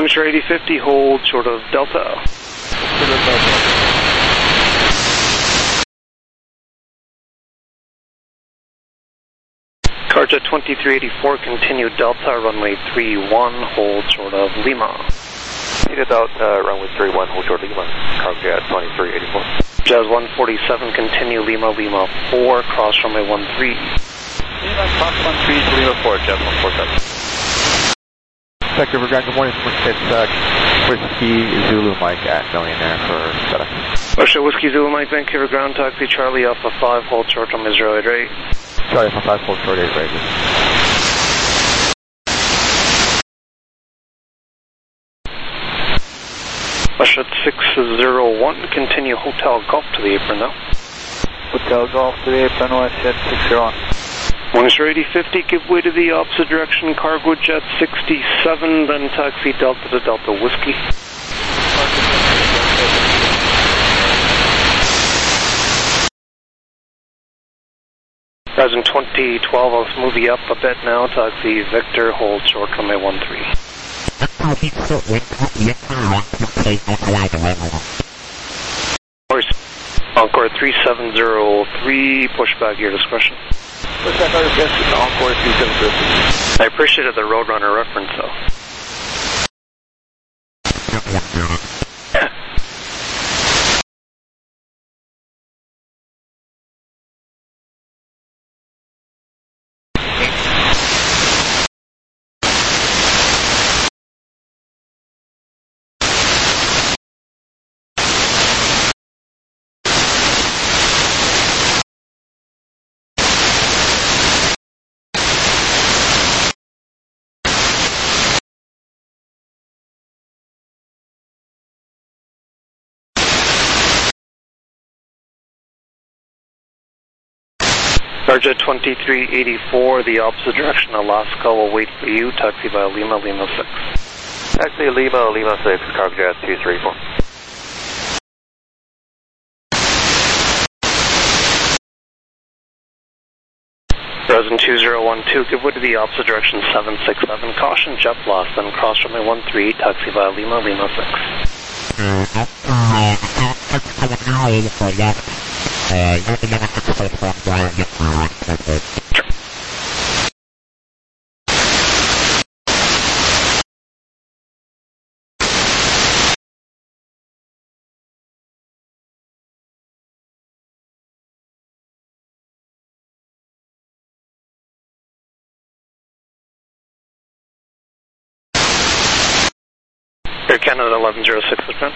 Sure 8050, hold short of Delta. Carjet 2384, continue Delta, runway 31, hold short of Lima. Needed out, runway 31, hold short of Lima. Carjet 2384. Jazz 147, continue Lima, Lima 4, cross runway 13. Lima, cross 13, Lima 4, Jazz 147. Sector for ground, good morning. It's Whiskey Zulu Mike at Millionaire for FedEx. Russia Whiskey Zulu Mike, Vancouver ground taxi, Charlie Alpha 5, hold short on 088. Charlie Alpha 5, hold short 88. Russia 601, continue Hotel Golf to the apron now. Hotel Golf to the apron, Westjet 601. Sure 8050, give way to the opposite direction, Cargo Jet 67, then taxi Delta to Delta Whiskey. Horizon 2012, I'll move you up a bit now, taxi Victor, hold short runway 13. Encore 3703, pushback your discretion. Encore 3703. I appreciated the Roadrunner reference though. Carjet 2384, the opposite direction, Alaska will wait for you, taxi via Lima, Lima 6. Taxi Lima, Lima 6, Carjet 234. Horizon 2012, give way to the opposite direction, 767, caution jet loss, then cross runway 13, taxi via Lima, Lima 6. Air Canada 1106, Lieutenant.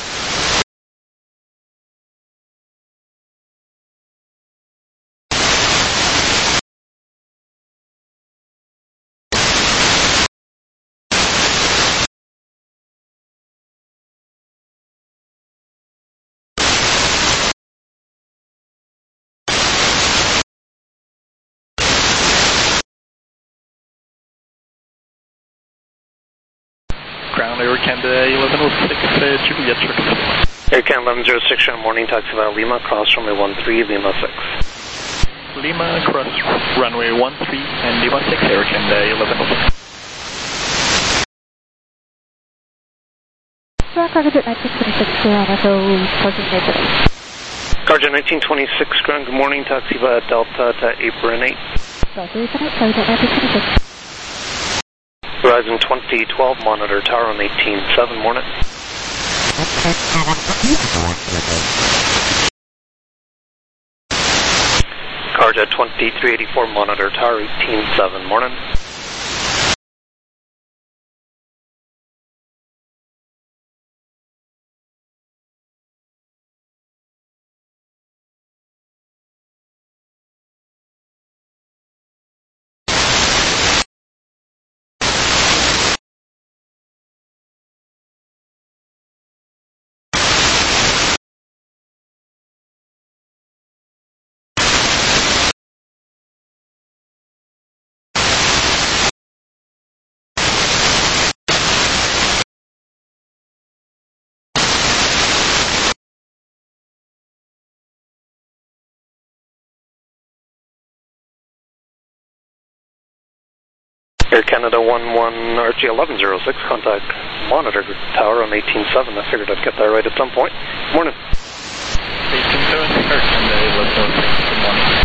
Ground Air Canada 1106, Juliet Circle. Air Canada 1106, morning, taxi via Lima, cross runway 13, Lima 6. Lima, cross runway 13 and Lima 6, Air Canada 1106. Cargo 1926, Cargo 1926, ground, good morning, taxi via Delta to apron 8. Horizon 2012, monitor tower on 18.7, morning. Carjet 2384, monitor tower 18.7, morning. Air Canada 11 RG 1106, contact Monitor Tower on 18.7. I figured I'd get that right at some point. Morning. 18.7, Air Canada 1106. Good morning.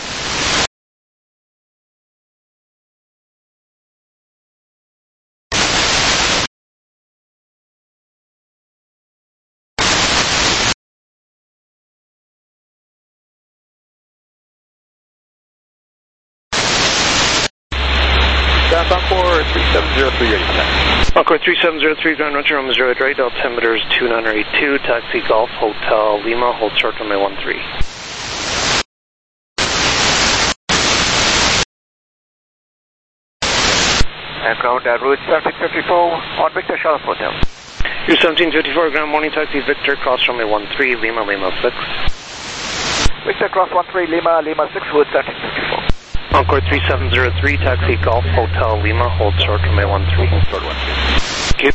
Staff Encore 3703, ready to check. Encore 3703, Grand Roger, Roma 08 right, altimeters 2982, taxi Golf Hotel Lima, hold short runway 13. Aircraft at route 1754 on Victor Charlotte Hotel. You're 1754, Ground Morning Taxi Victor, cross runway 13, Lima, Lima 6. Victor cross 13, Lima, Lima 6, route 1754. Encore 3703, taxi Golf Hotel Lima, hold short runway 13. Hold short 13. Okay.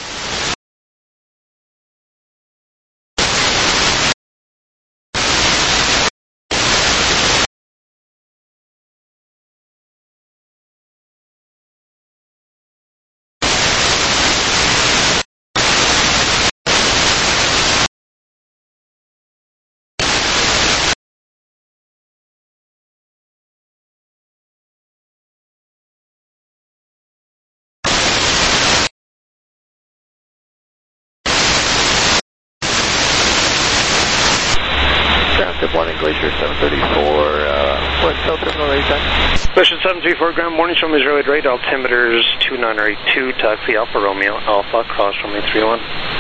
Good morning, Glacier 734, West South Terminal, ready to check. Glacier 734, Ground Morning, show me 08 right, altimeters 2982, taxi Alpha Romeo Alpha, cross runway 31.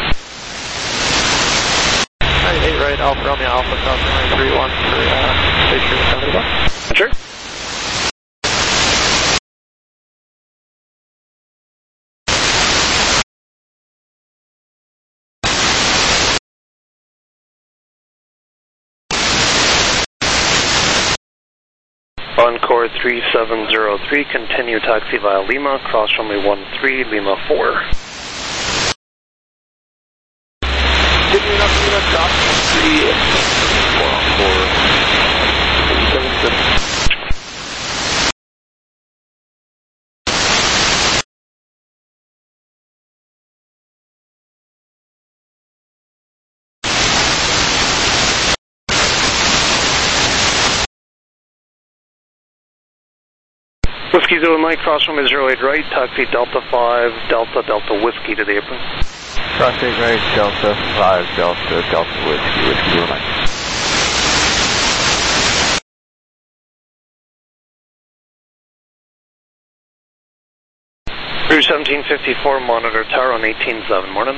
98 right, Alpha Romeo Alpha, cross runway 31 for Glacier 734. Sure. Encore 3703, continue taxi via Lima, cross runway 13, Lima 4. Continue up Lima, cross 3, 4 Whiskey Zulu Mike, cross runway 08 right, taxi Delta 5, Delta Delta Whiskey to the apron. Cross 8 right, Delta 5, Delta Whiskey, Whiskey Zulu Mike. Route 1754, Monitor Tower on 18.7, morning.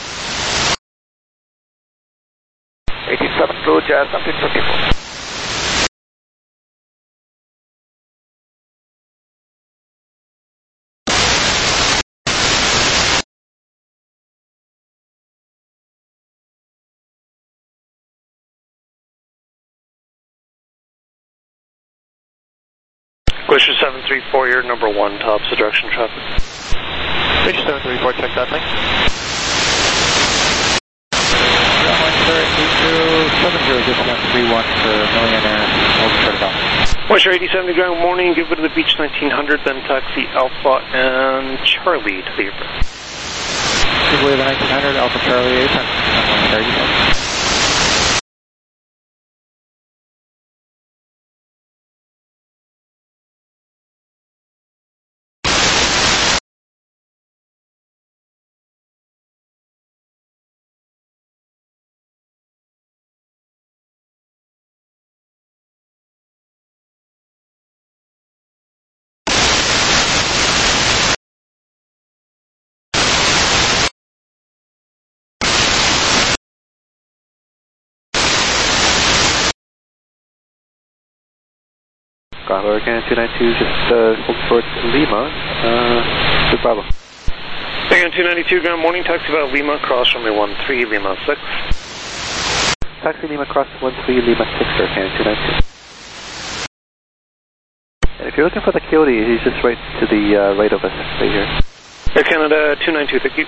87 Blue Jazz 1754. Glacier 734, you're number 1, tops of direction traffic. Glacier 734, check that, thanks. Ground line, sir, 8070, discount 31 for Millionaire, hold short of Alpha. Glacier 8070, Ground Morning, give it to the beach 1900, then taxi Alpha and Charlie to the apron. Give away the 1900, Alpha Charlie, apron, 130. Bravo, Arcana 292, just hold short Lima, good Bravo. Arcana 292, Ground Morning, taxi via Lima, cross runway 13, Lima 6. Taxi Lima, cross 13, Lima 6, Arcana 292. And if you're looking for the Coyote, he's just right to the right of us, right here. Air Canada 292, thank you.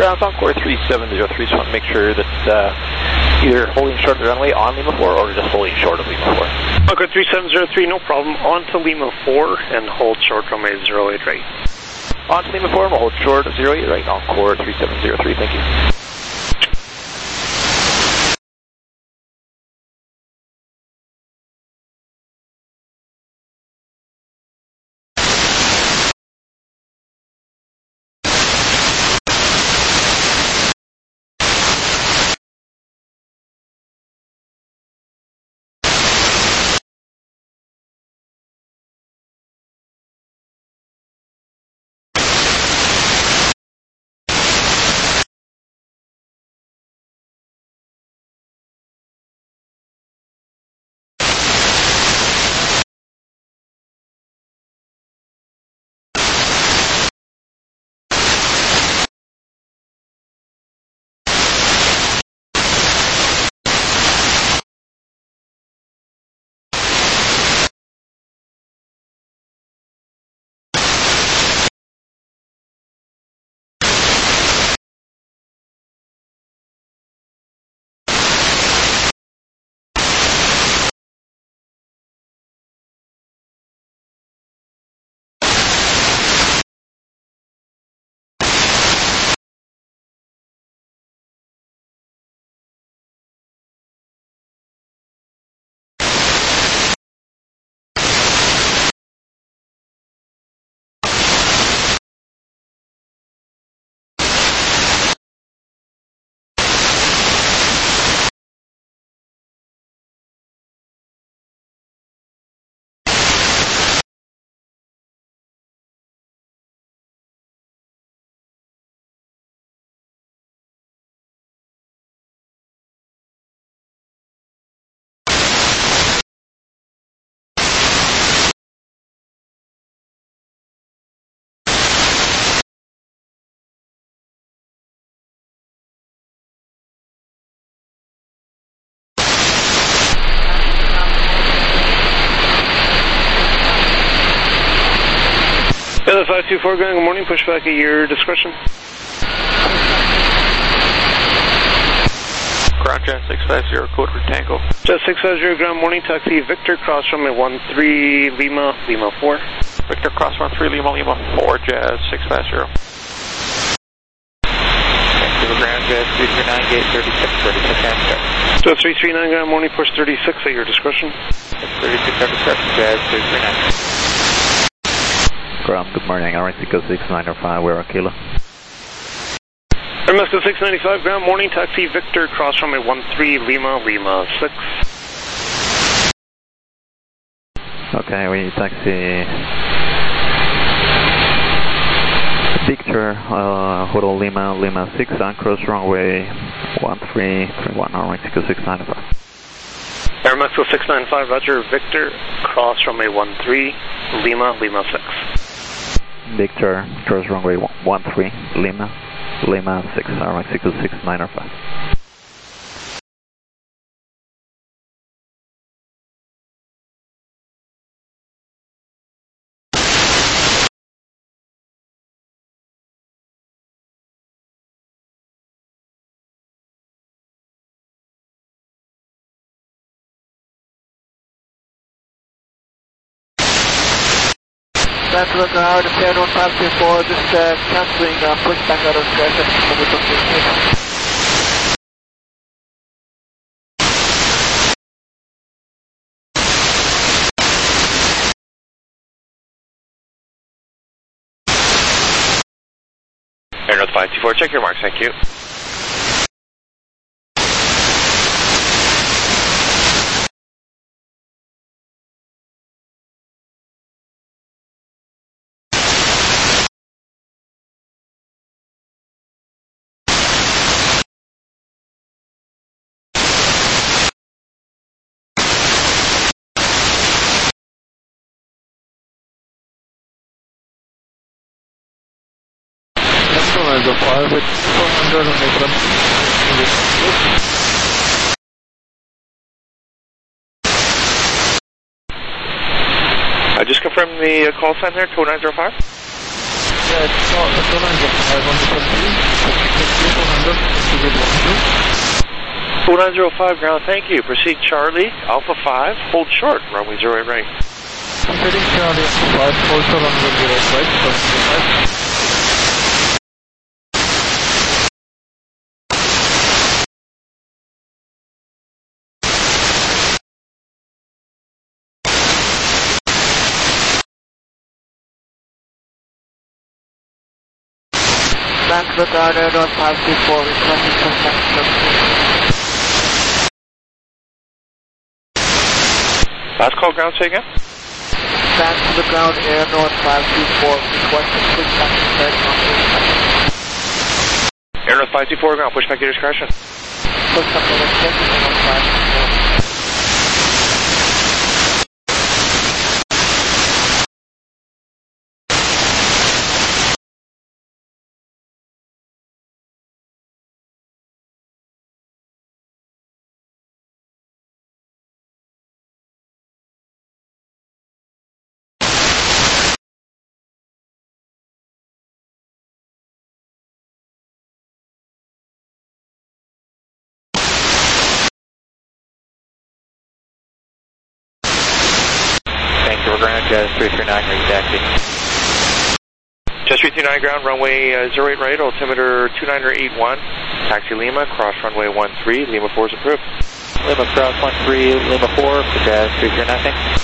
Ground Encore 3703, just want to make sure that either holding short of the runway on Lima 4 or just holding short of Lima 4. Encore 3703, no problem. On to Lima 4 and hold short runway 08 right. On to Lima 4, we'll hold short of 08 right, Encore 3703, thank you. Weather 524, good morning, push back at your discretion. Ground Jet 650, code for Tango. Jet 650, ground morning, taxi Victor, cross runway 13, Lima, Lima 4. Victor, cross 13, Lima, Lima 4, Jazz 650. Ground Jet 339, gate 36, 36 and start. Jet 339, ground morning, push 36 at your discretion. 36 after start, Jazz 339. Ground, good morning, Aeromexico 6905, we're Kilo. Aeromexico 695, ground morning, taxi Victor, cross runway 13, Lima, Lima 6. Okay, we taxi Victor, Hotel Lima, Lima 6, and cross runway 1331, Aeromexico 695. Aeromexico 695, roger, Victor, cross runway 13, Lima, Lima 6. Victor, cross runway 13, Lima, Lima 6, Aeromexico 6905. That's what our repair note 524, just cancelling pushback out of discretion. Air North 524, check your marks, thank you. As a fire with 400 just confirm the call sign there, 2905. Yeah, it's not the phone line just 4905 ground, thank you. Proceed Charlie, Alpha 5, hold short, runway 08 right. Proceeding Charlie, Alpha 5, hold short, runway 08 right, back to the guard air on 524, requesting contact. Last call ground, say again? Back to the ground air north 524, requesting pushback to third contact. Air north 524 ground, pushback your discretion. Pushback to discretion on 524. Ground, Jazz 339, ready taxi. Jazz 339 ground, runway 08 right, altimeter 2981, taxi Lima, cross runway 13, Lima 4 is approved. Lima cross 13, Lima 4, Jazz 339, thanks.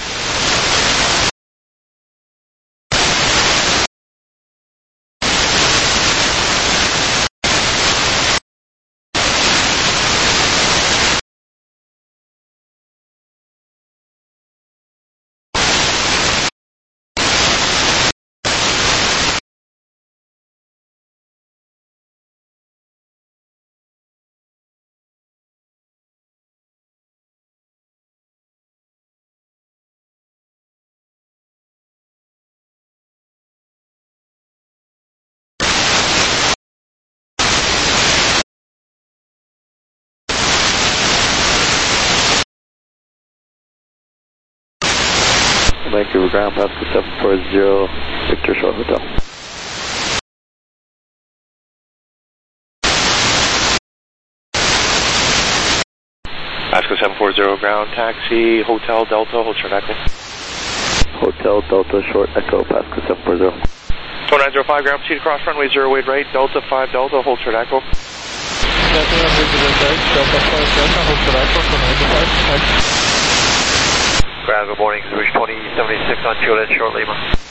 Vancouver ground, Pascal 740, Victor Short Hotel. Pascal 740 ground, taxi, Hotel Delta, hold short echo. Hotel Delta, short echo, Pascal 740. 4905 ground, proceed across runway 08 right, Delta 5 Delta, hold short echo. Delta 5 Delta, hold short echo, 4905. Ground, good morning, Rouge 2076 on Juliet, short Lima.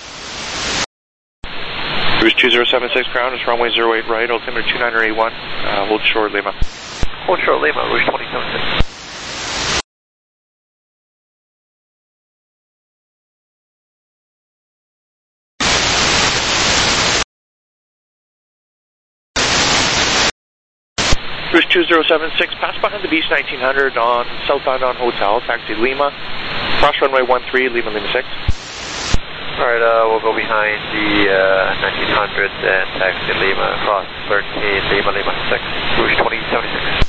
Rouge 2076 ground, it's runway 08 right, altimeter 2981, hold short Lima. Hold short Lima, Rouge 2076. Rouge 2076, pass behind the Beach 1900 on southbound on Hotel, taxi Lima, cross runway 13, Lima 6. Alright, we'll go behind the 1900 and taxi Lima, cross 13, Lima 6, Rouge 2076.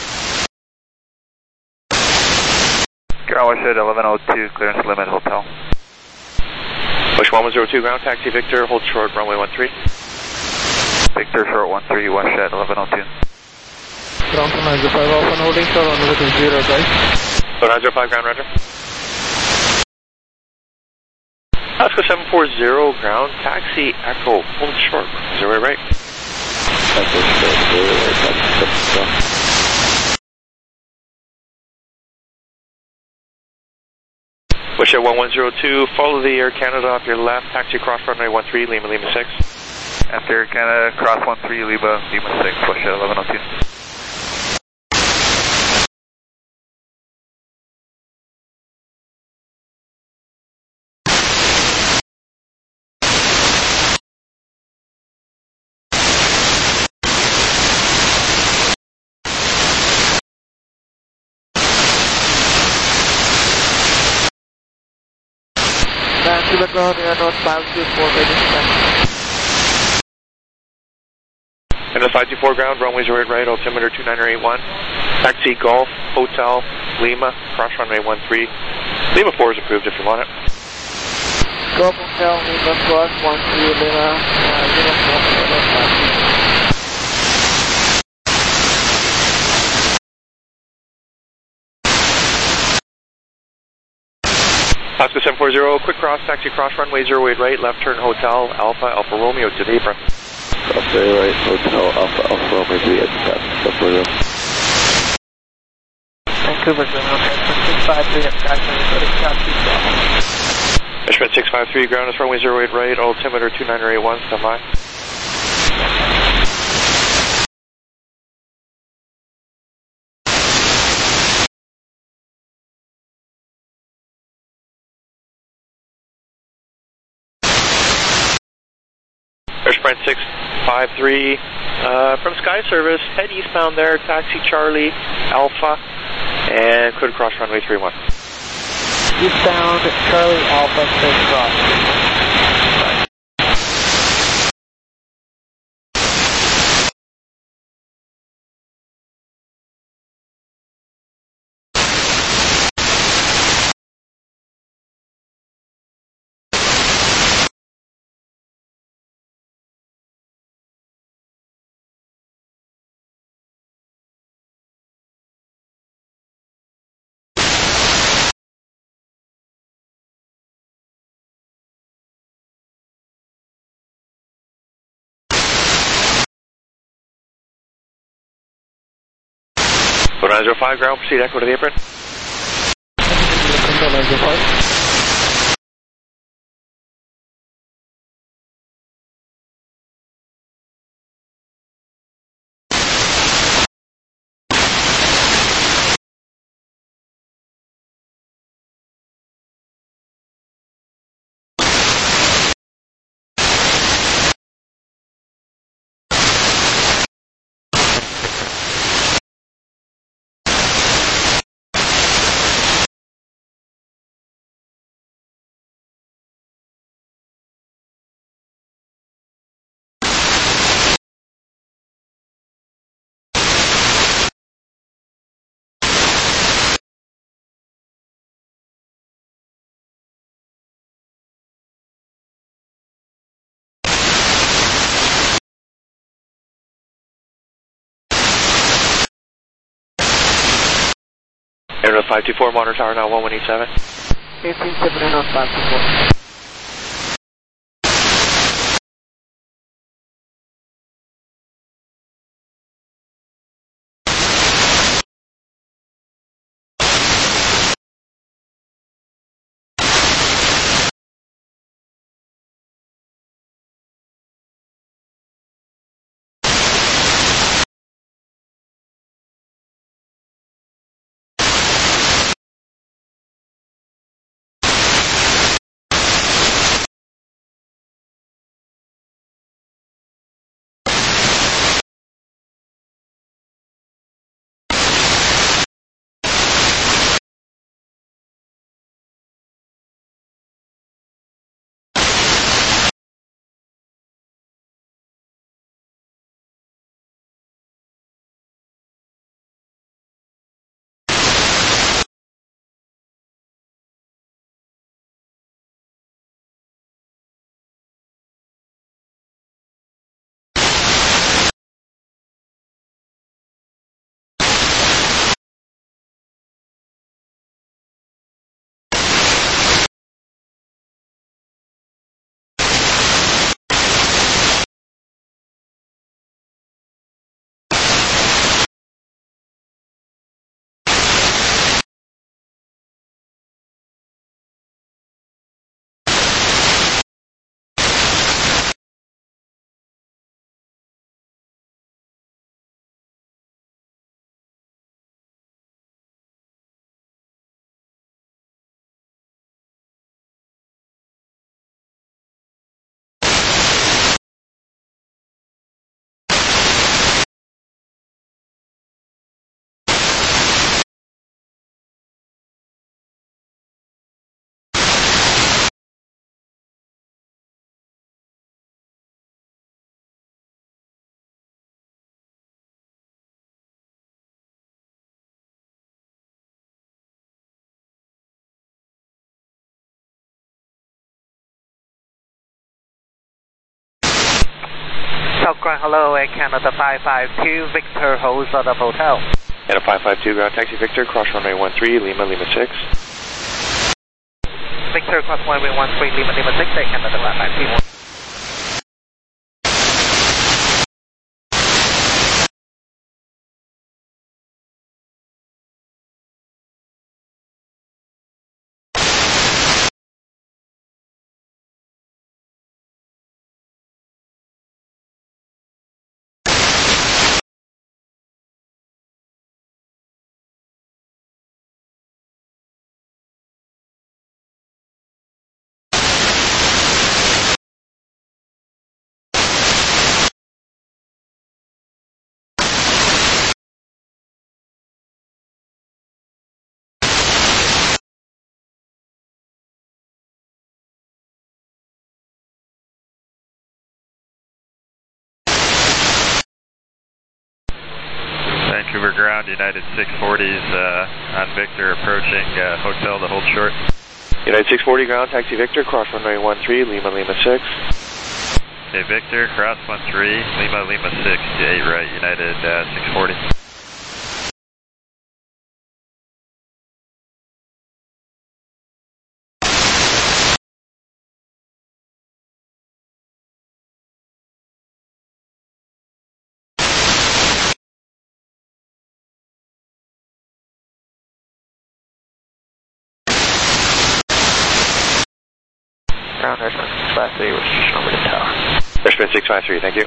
Ground Westhead 1102, clearance limit, Hotel. Bush 1102 ground, taxi Victor, hold short, runway 13. Victor, short 13, Westhead 1102. Ground to 905 off and holding short on with 0 right. So 905 ground, roger. Pascal 740 ground, taxi Echo, hold short, 0 right. Wish at 1102, follow the Air Canada off your left, taxi cross runway 13, Lima 6. After Air Canada, cross 13, Lima 6, push at 1102. Back to the ground air north 524, ready to And the 524 ground, runways 08 right, altimeter 2981. Taxi Golf, Hotel, Lima, cross runway 13. Lima 4 is approved if you want it. Go up Hotel Lima Cross 13 Lima, uniform Lima 524. Oscar 740, quick cross, taxi cross runway 08 right, left turn Hotel Alpha, Alpha Romeo to the apron. Very right, Hotel Alpha, Alpha Romeo to the apron, 740. Vancouver, ground, 653 at taxi, Ashman 653, ground is runway 08 right, altimeter 2981, stand by. Sprint 653, from Sky Service, head eastbound there, taxi Charlie, Alpha, and clear cross runway 31. Eastbound, Charlie, Alpha, clear cross. Go 905, ground, proceed echo to the apron. Control 905. Air 524, monitor tower now 1187. 1879 on 524. South Ground, hello, Air Canada 552, Victor holds out of hotel. And a 552 ground taxi Victor, cross runway 13, Lima 6. Victor, cross runway 13, Lima 6, Air Canada 552. Vancouver ground, United 640s on Victor approaching hotel to hold short. United 640 ground taxi Victor, cross runway 13, Lima 6. Okay, Victor, cross 13, Lima 6 to 8 right, United 640. Ground Richmond 653, which is number to tower. Richmond 653, thank you.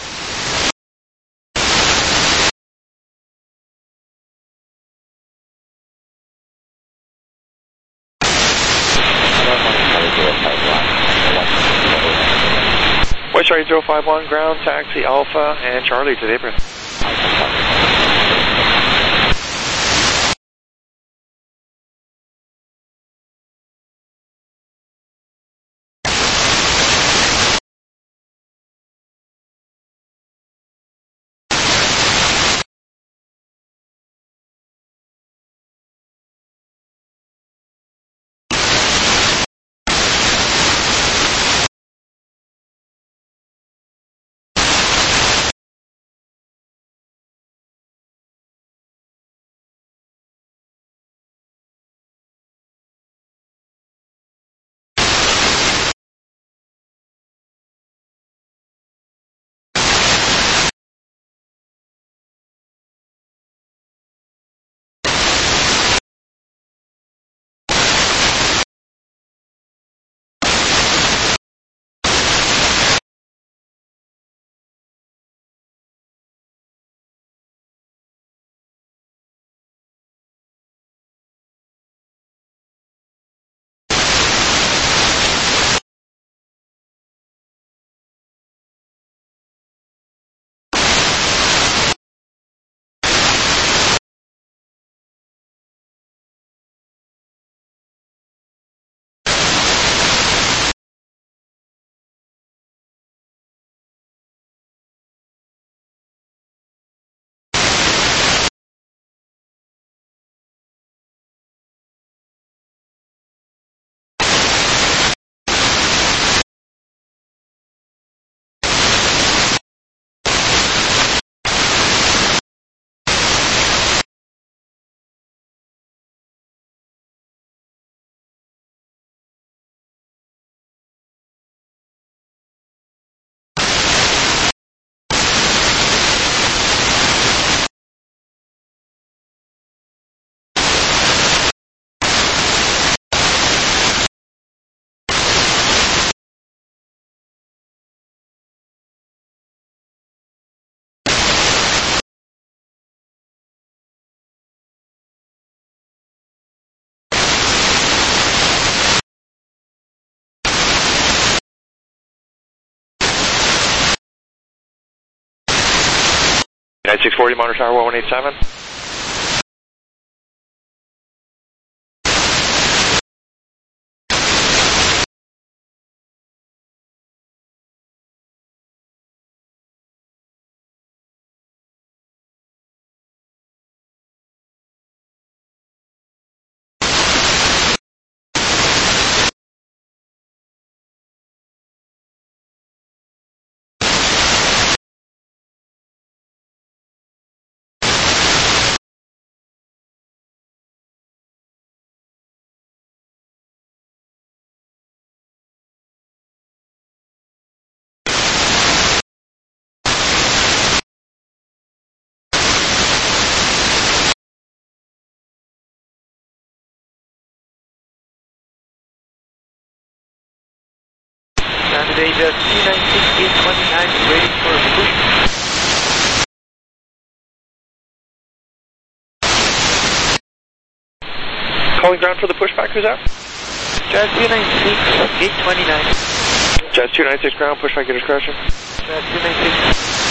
White Charlie 051, ground taxi Alpha and Charlie to the apron. United 640, Monitor Tower 1187. Good day, Jet 296-829 waiting for a push. Calling ground for the pushback, who's that? Jet 296-829. Jazz 296 ground, pushback, get crashing. Jet 296.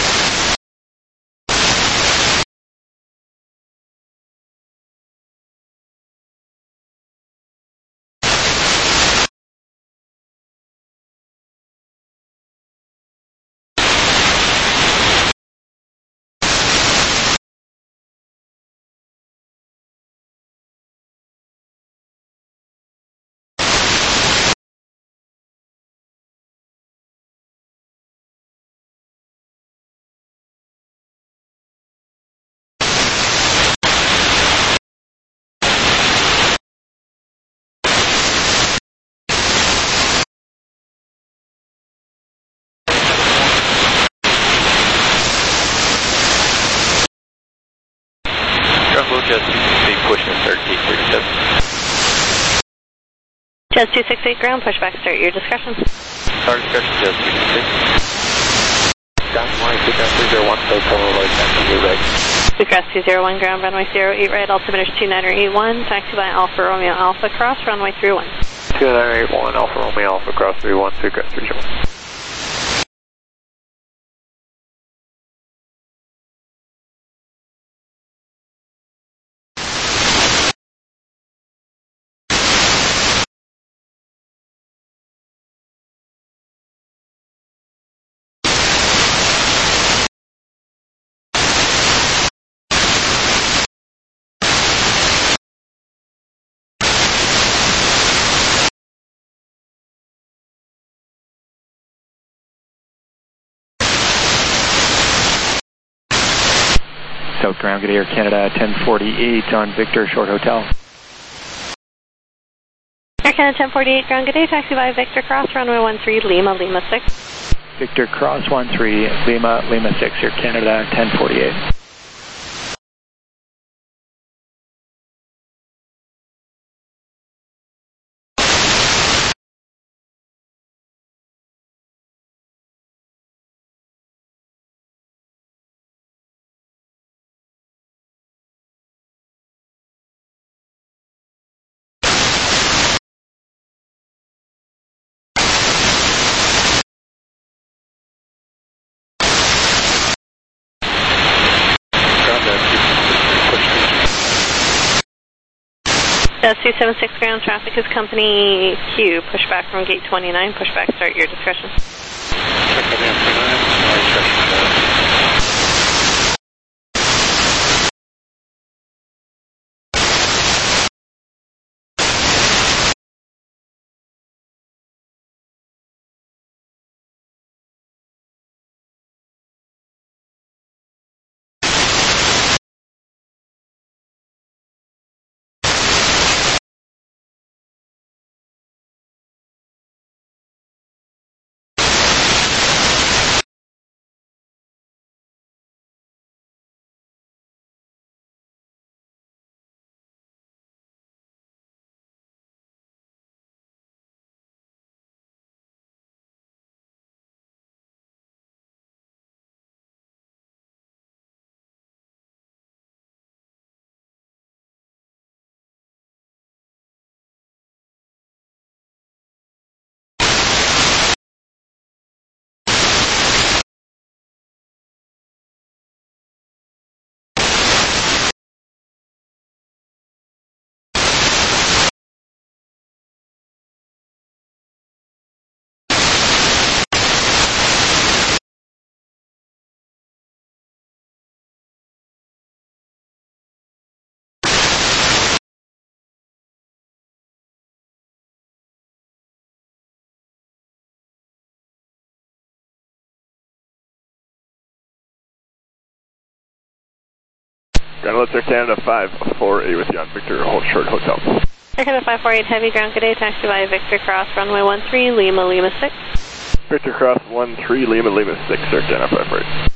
Jazz 268, pushing start gate 37. Jazz 268 ground, pushback, start your discussion. Start discussion, Jazz 268. Down line, Bluecrest 201, so total right, taxi 8 right. Bluecrest 201 ground, runway 08 right, altimeter 2981, taxi by Alpha Romeo Alpha cross, runway 31. 2981, Alpha Romeo Alpha cross 31, Bluecrest 301. South ground, good Air Canada 1048 on Victor, short hotel. Air Canada 1048 ground, good day, taxi by Victor cross, runway 13, Lima, Lima 6. Victor cross 13, Lima, Lima 6, Air Canada 1048. Jazz 276 ground, traffic is company Q, pushback from gate 29, pushback, start your discussion. Check on the M29, Ground Air Canada 548 with you on Victor, hold short hotel. Air Canada 548 heavy ground, good day, taxi by Victor cross, runway 13, Lima, Lima 6. Victor cross 13, Lima, Lima 6, Air Canada 548.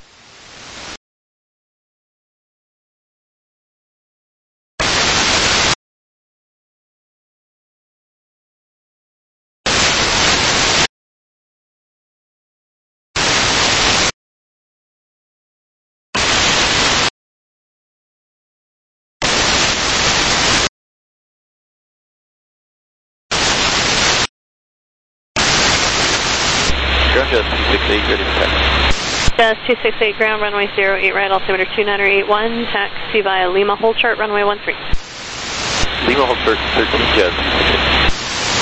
268, ready for taxi. Jazz 268 ground, runway 08 right, altimeter 2981, taxi via Lima, hold short, runway 13. Lima, hold short, 13, Jazz 268.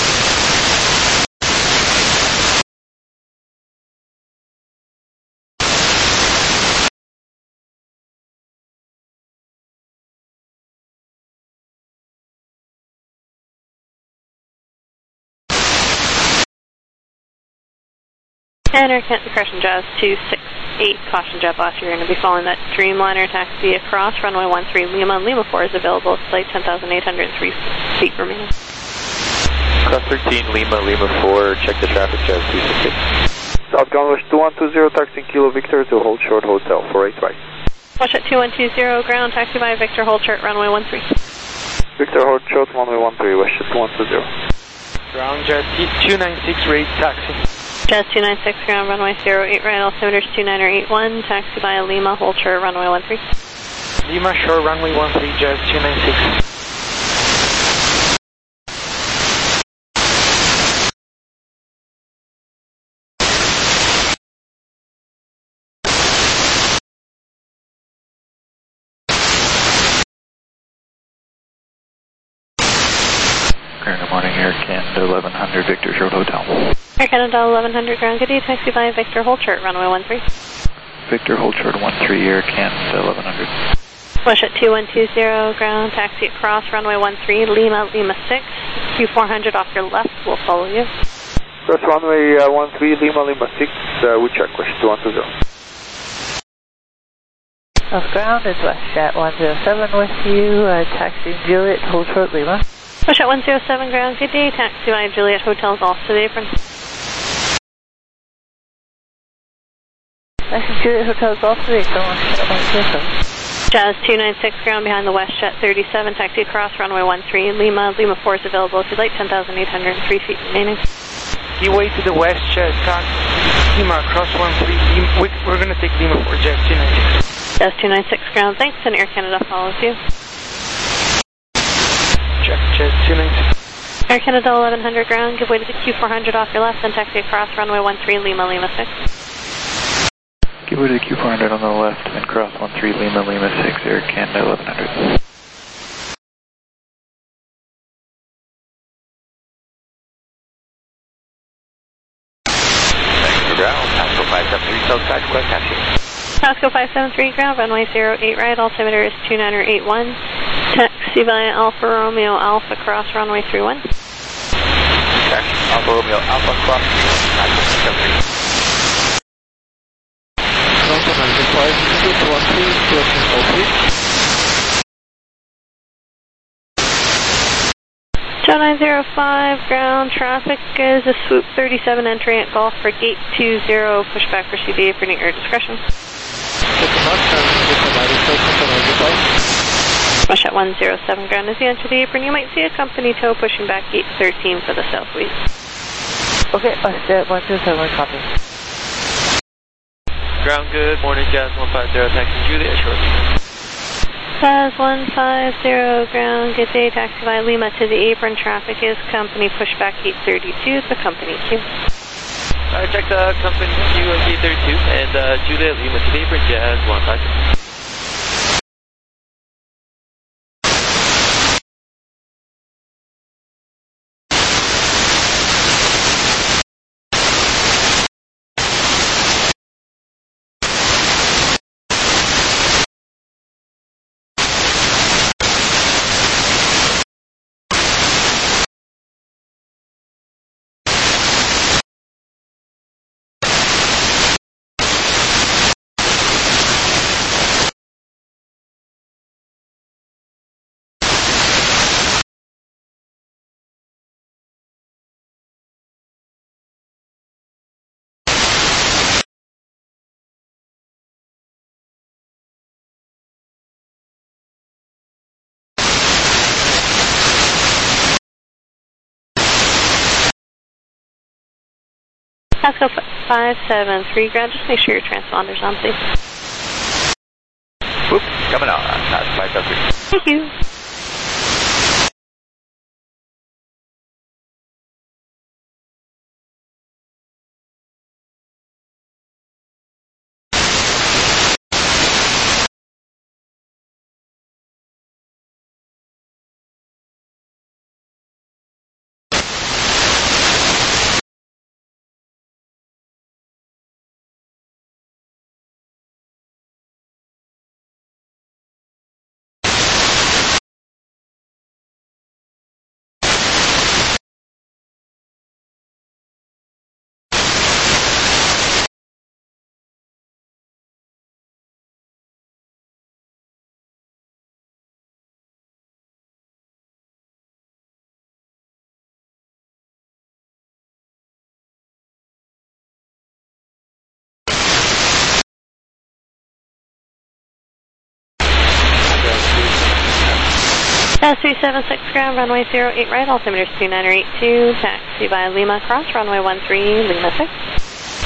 Enter correction, Jazz 268, caution jet blast. You're going to be following that Dreamliner taxi across runway 13 Lima. Lima 4 is available. Flight 10,803 feet remaining. Cross 13 Lima, Lima 4. Check the traffic, Jazz 268. Southbound West 2120, taxi Kilo Victor to hold short hotel 48 right. Watch at 2120 ground, taxi via Victor, hold short, runway 13. Victor hold short, runway 13, West 2120. Ground jet 296 rate taxi. Jazz 296 ground, runway 08 right, altimeter 2981, taxi via Lima, hold short, runway 13. Lima shore, runway 13, Jazz 296. Good morning, Air Canada 1100, Victor Short Hotel. Air Canada 1100 ground, good day, taxi via Victor, hold short, runway 13. Victor, hold short 13, Air Canada 1100. Wish at 2120 ground, taxi across runway 13, Lima, Lima 6, Q400 off your left, we'll follow you. Cross runway 13, Lima, Lima 6, we check, West 2120. Off ground is WestJet 107 with you, taxi Juliet, hold short Lima. Wish at 107 ground, good day, taxi via Juliet Hotels off to the apron. Taxi Juliet Hotels off to the apron, Jazz 296 ground behind the WestJet 37, taxi across runway 13, Lima, Lima 4 is available if you'd like, 10,803 feet remaining. Keyway to the WestJet, taxi Lima, cross 13, Lima, we're going to take Lima 4, Jazz 296. Jazz 296 ground, thanks, and Air Canada follows you. Check, Jazz 296. Air Canada 1100 ground, give way to the Q400 off your left, then taxi across runway 13, Lima, Lima 6. Give way to the Q400 on the left, then cross 13 Lima, Lima 6, Air Canada 1100. Thanks for ground, Pasco 573, Southside, Quest taxi. Pasco 573 ground, runway 08 right, altimeter is 2981. Taxi via Alfa Romeo Alpha cross runway 31. Taxi Alfa Romeo Alpha cross, Pasco 573. Joe 905 ground, traffic is a swoop 37 entering at Golf for gate 20, pushback for CDA for your discretion. Push at 107 ground as you enter the apron, you might see a company tow pushing back gate 13 for the south suite. Okay, WestJet 107, copy. Ground, good morning, Jazz 150, taxi Juliet, short. Jazz 150 ground, good day, taxi via Lima to the apron, traffic is company pushback gate 32, the company queue. Check the company queue at gate 32, and Juliet Lima to the apron, Jazz 150. Pasco 573 ground, just make sure your transponder's on, please. Whoop, coming out, Pasco 573. Thank you. Jazz 376 ground, runway 08 right, altimeter 2982, taxi via Lima cross, runway 13, Lima 6.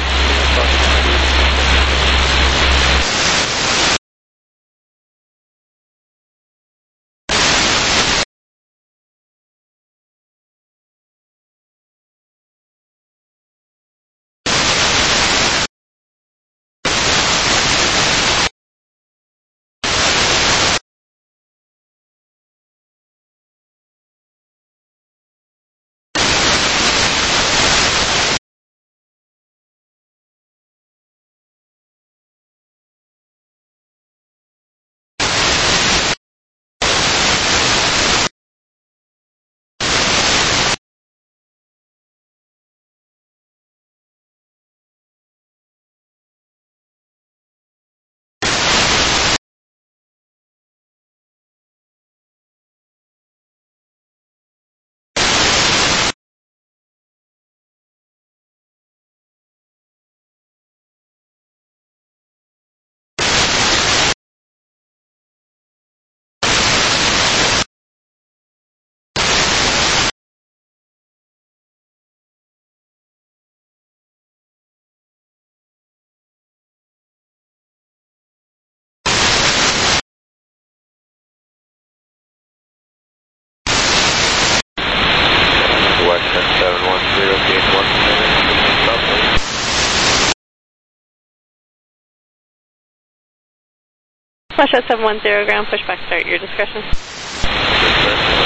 Flush at 710 ground, pushback start, your discretion.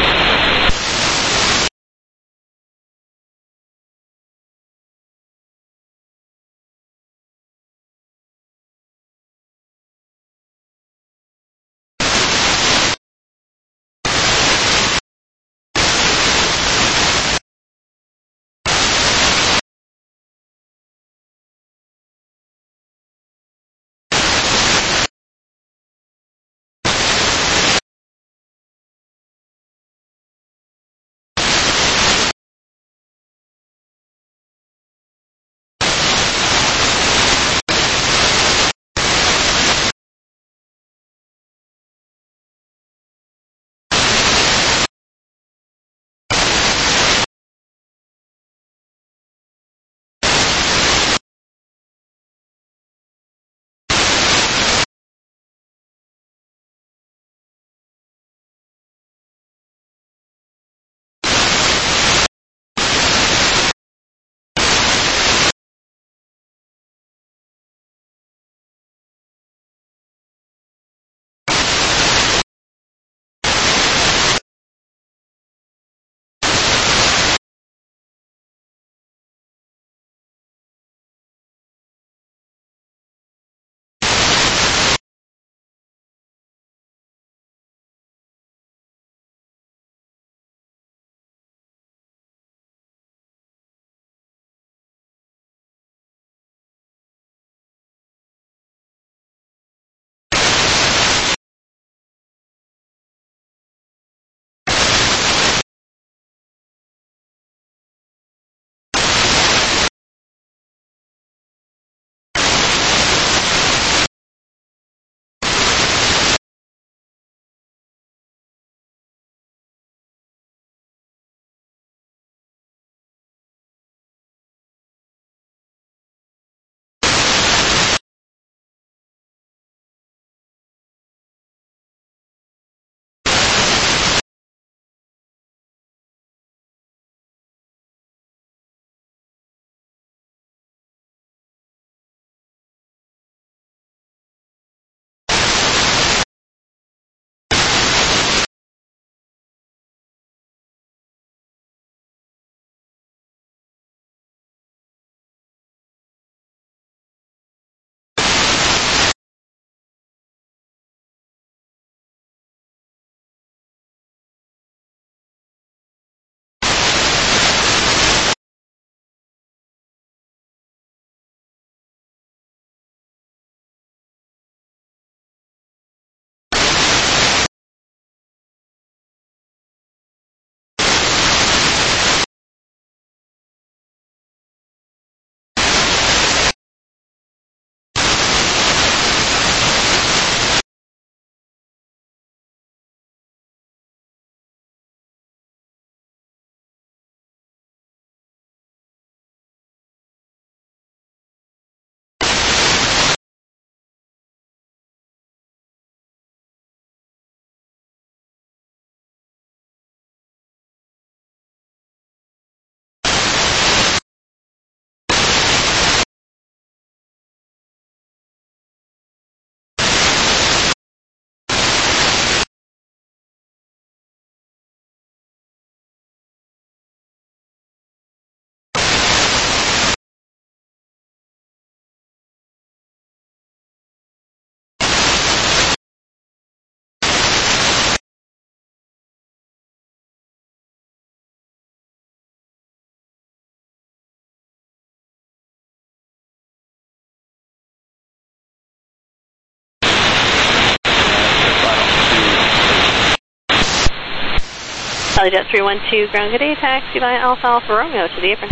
HeliJet 312, ground good day, taxi by Alpha Alpha Romeo to the apron.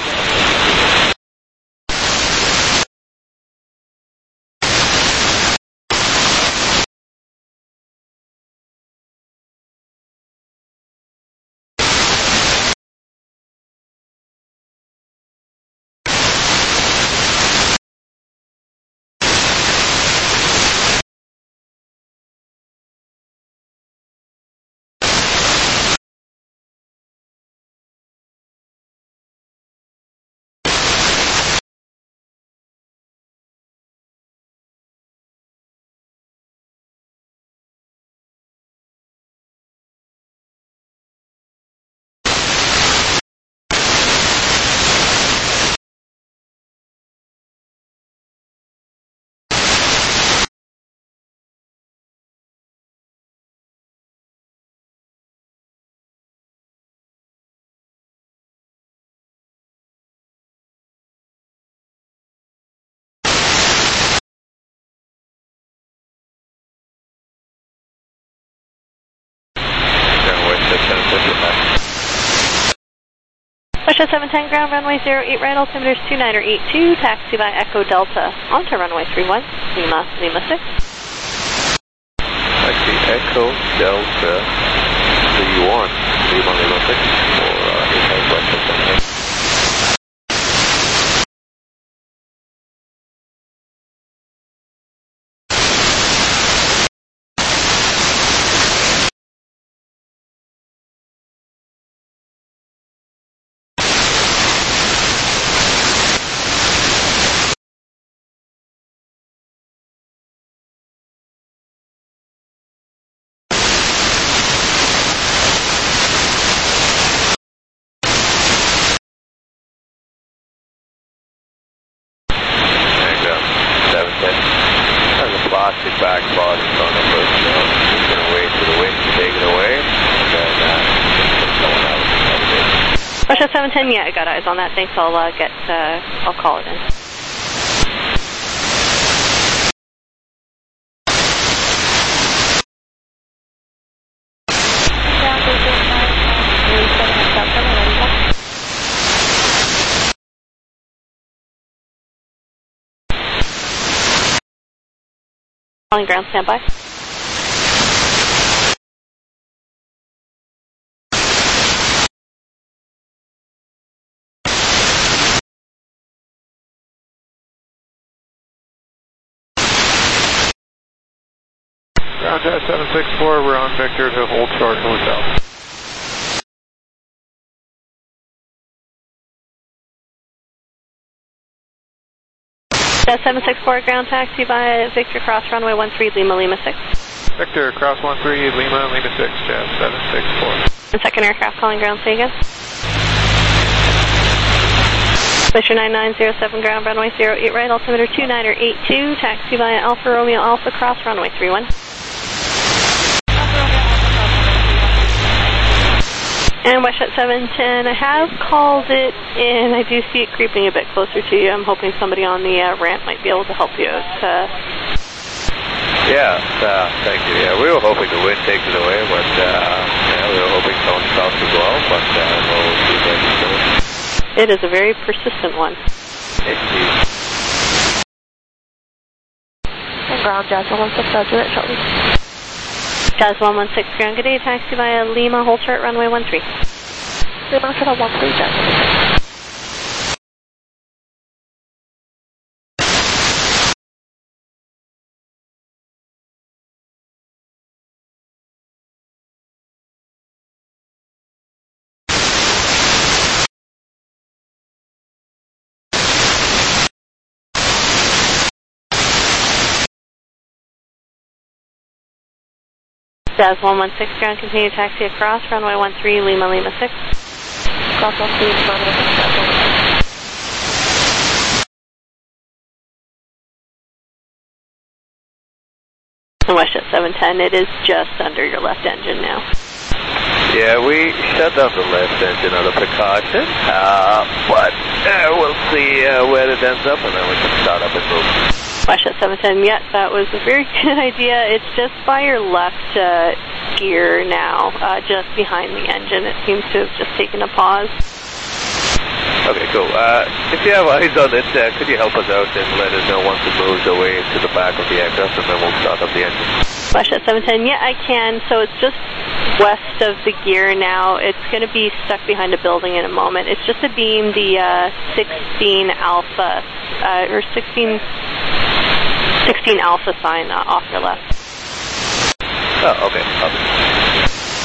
Russia 710, ground runway 08 right, altimeter 29 or 82, taxi by Echo Delta onto runway 31, Lima, Lima 6. Taxi Echo Delta 31, Lima, Lima 6 for 8 West 710. Back body on the first jump. Just going to wait for the wind to take it away, and then someone else. Russia 710, yeah, I got eyes on that. Thanks. I'll call it in. Calling ground, standby. Ground Jet 764, we're on Victor to hold short hotel. Jet 764, ground taxi by Victor cross runway 13, Lima, Lima 6. Victor, cross 13, Lima, Lima 6, Jet 764. And second aircraft calling ground, say again. Fisher 9907, ground runway 08 right, altimeter 29 or 82, taxi by Alpha Romeo Alpha cross runway 31. And WestJet 710, I have called it in. I do see it creeping a bit closer to you. I'm hoping somebody on the ramp might be able to help you out. Yeah, thank you. Yeah, we were hoping the wind takes it away, but we were hoping someone stops as well, but we'll see if they can do it. It is a very persistent one. Indeed. And ground Jazz 116, Roger, shortly. Jazz 116, ground good day, taxi via Lima, hold short, runway 13. Lima, shuttle 13, Jazz. Jazz 116, ground continue taxi across, runway 13, Lima, Lima 6. Cross 13, Lima, Lima 6. And WestJet 710, it is just under your left engine now. Yeah, we shut down the left engine out of precaution, but we'll see where it ends up, and then we can start up and move. WestJet 710, yes, that was a very good idea. It's just by your left gear now, just behind the engine. It seems to have just taken a pause. Okay, cool. If you have eyes on it, could you help us out and let us know once it moves away to the back of the aircraft, and then we'll start up the engine? WestJet 710, yeah, I can. So it's just west of the gear now. It's going to be stuck behind a building in a moment. It's just a beam, the 16 Alpha, or 16 Alpha sign off your left. Oh, okay. Copy.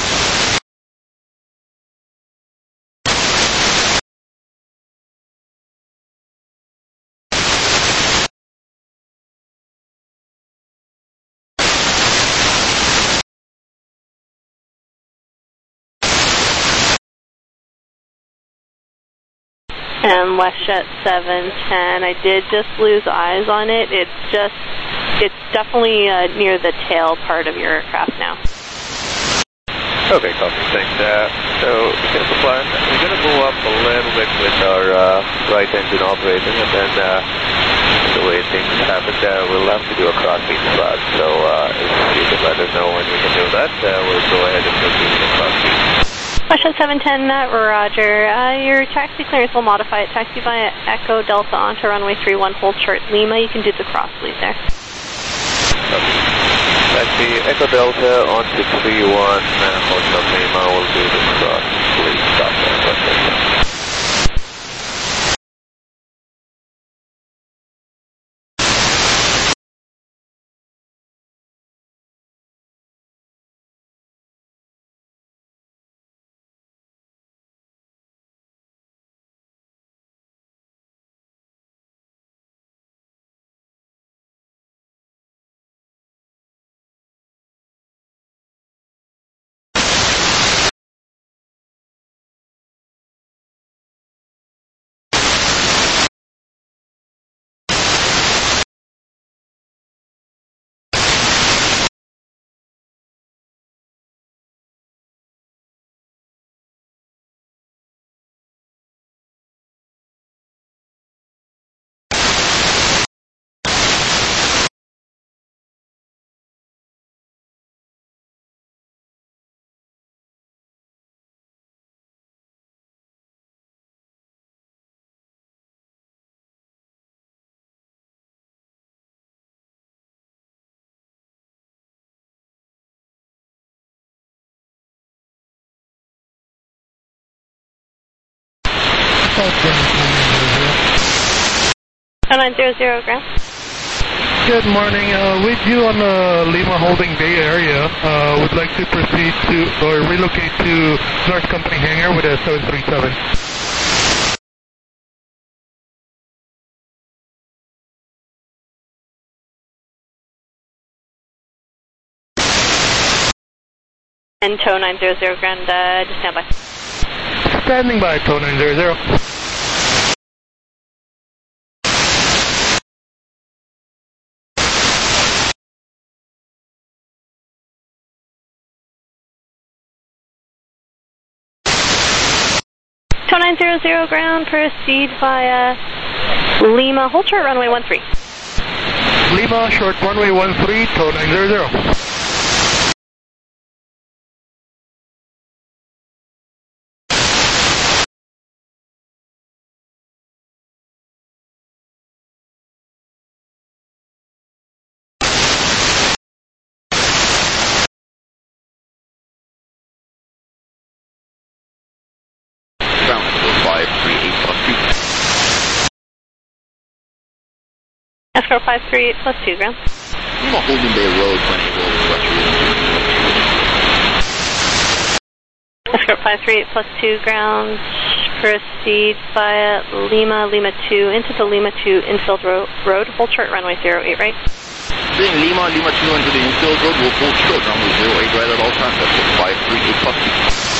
And WestJet 710, I did just lose eyes on it. It's definitely near the tail part of your aircraft now. Okay, copy. Thanks. So, here's the plan. We're going to go up a little bit with our right engine operating, and then the way things happen, we'll have to do a crossbeam spot. So, if you can let us know when we can do that, we'll go ahead and proceed with the crossbeam. WestJet 710, Roger. Your taxi clearance will modify it. Taxi via Echo Delta onto runway 31, hold short Lima. You can do the cross lead there. Okay. Taxi Echo Delta onto 31, hold short Lima. We'll do the cross lead stop there. .900 ground. Good morning. With you on the Lima holding bay area, would like to proceed to or relocate to North Company hangar with a 737. And TOW 900 ground, just stand by. Standing by, TOW 900. TOW 900 ground, proceed via Lima, hold short runway 13. Lima, short runway 13, TOW 900. Escort 538 plus 2 ground. Lima Holding Bay Road, plenty of Escort 538 plus 2 ground, proceed via Lima, Lima 2 into the Lima 2 infield road, hold short runway 08 right. Being Lima, Lima 2 into the infield road, we'll hold short runway 08 right at all times. That's 538 plus 2.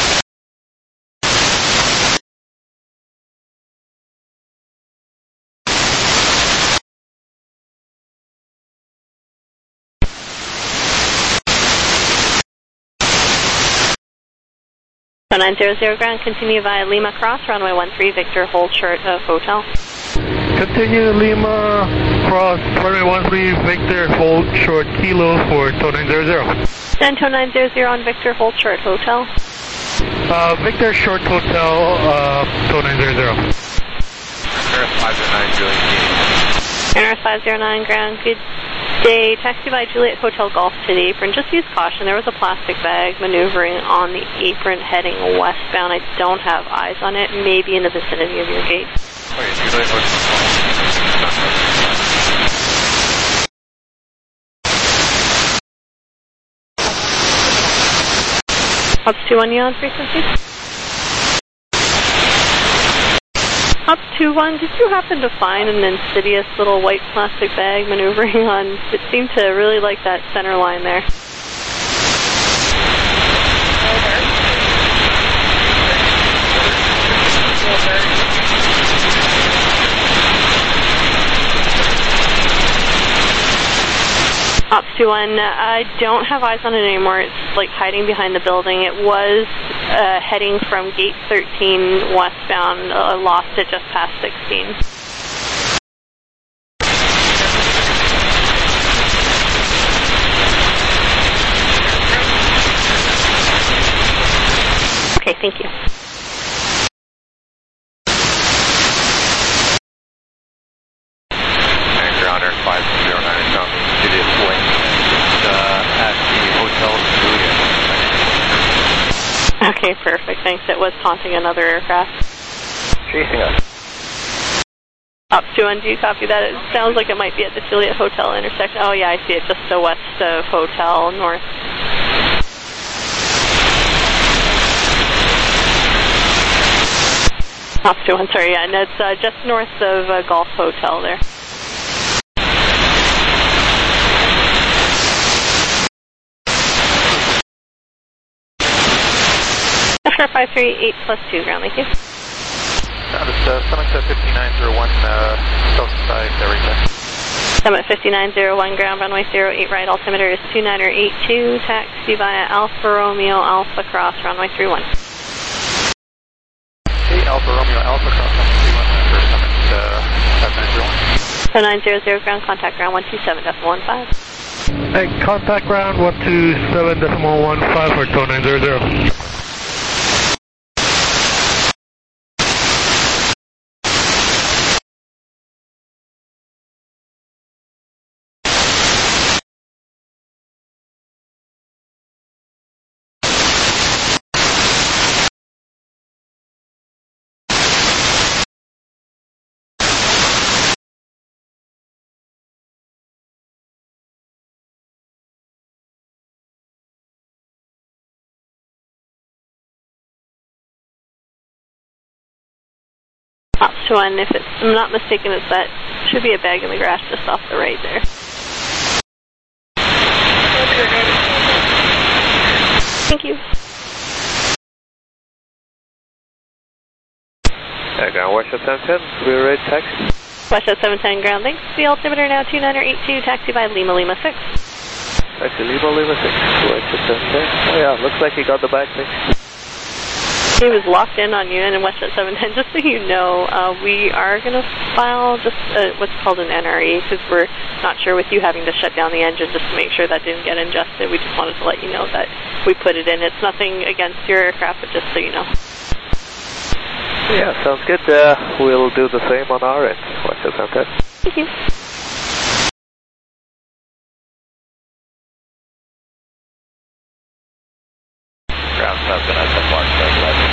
TOW 900 ground, continue via Lima Cross, runway 13, Victor, hold short of hotel. Continue Lima, cross runway 13, Victor, hold short kilo for tow 900. Then tow 900 on Victor, hold short hotel. Victor, short hotel, tow 900. North 509, Juliet. North 509, ground, good day. Taxi by Juliet Hotel Golf to the apron. Just use caution. There was a plastic bag maneuvering on the apron heading westbound. I don't have eyes on it. Maybe in the vicinity of your gate. Okay, Juliet Hotel. Hops 21, you on frequency? Hops 21, did you happen to find an insidious little white plastic bag maneuvering on? It seemed to really like that center line there. Ops 21, I don't have eyes on it anymore. It's like hiding behind the building. It was heading from gate 13 westbound. Lost it just past 16. Okay, thank you. Grounder 509 from Juliet Point. At the Hotel Juliet. Okay, perfect. Thanks. It was taunting another aircraft. Chasing us. Ops 21, do you copy that? It sounds like it might be at the Juliet Hotel intersection. Oh, yeah, I see it. Just the west of Hotel, north. Ops 21, sorry, yeah, and it's just north of Golf Hotel there. Star 538 plus 2, ground, thank you. Ground is Summit 5901, south side, Eureka. Summit 5901, ground, runway 08 right, altimeter is 2982, taxi via Alpha Romeo, Alpha Cross, runway 31. Hey, Alpha Romeo, Alpha Cross, runway 31, for Summit 5901. So 900, ground, contact ground 127.15. Hey, contact ground 127.15 for tow 900. Ops 1, if I'm not mistaken, it's that should be a bag in the grass just off the right there. Thank you. Ground, Westshot 710, we're ready to taxi. Westshot 710, ground, thanks. The altimeter now 2982, taxi by Lima Lima 6. Taxi Lima Lima 6, Westshot 710. Oh yeah, looks like he got the bag fixed. He was locked in on you and in Westshot 710. Just so you know, we are going to file just what's called an NRE because we're not sure with you having to shut down the engine just to make sure that didn't get ingested. We just wanted to let you know that we put it in. It's nothing against your aircraft, but just so you know. Yeah, sounds good. We'll do the same on our end. Westshot 710. Thank you. Ground 710,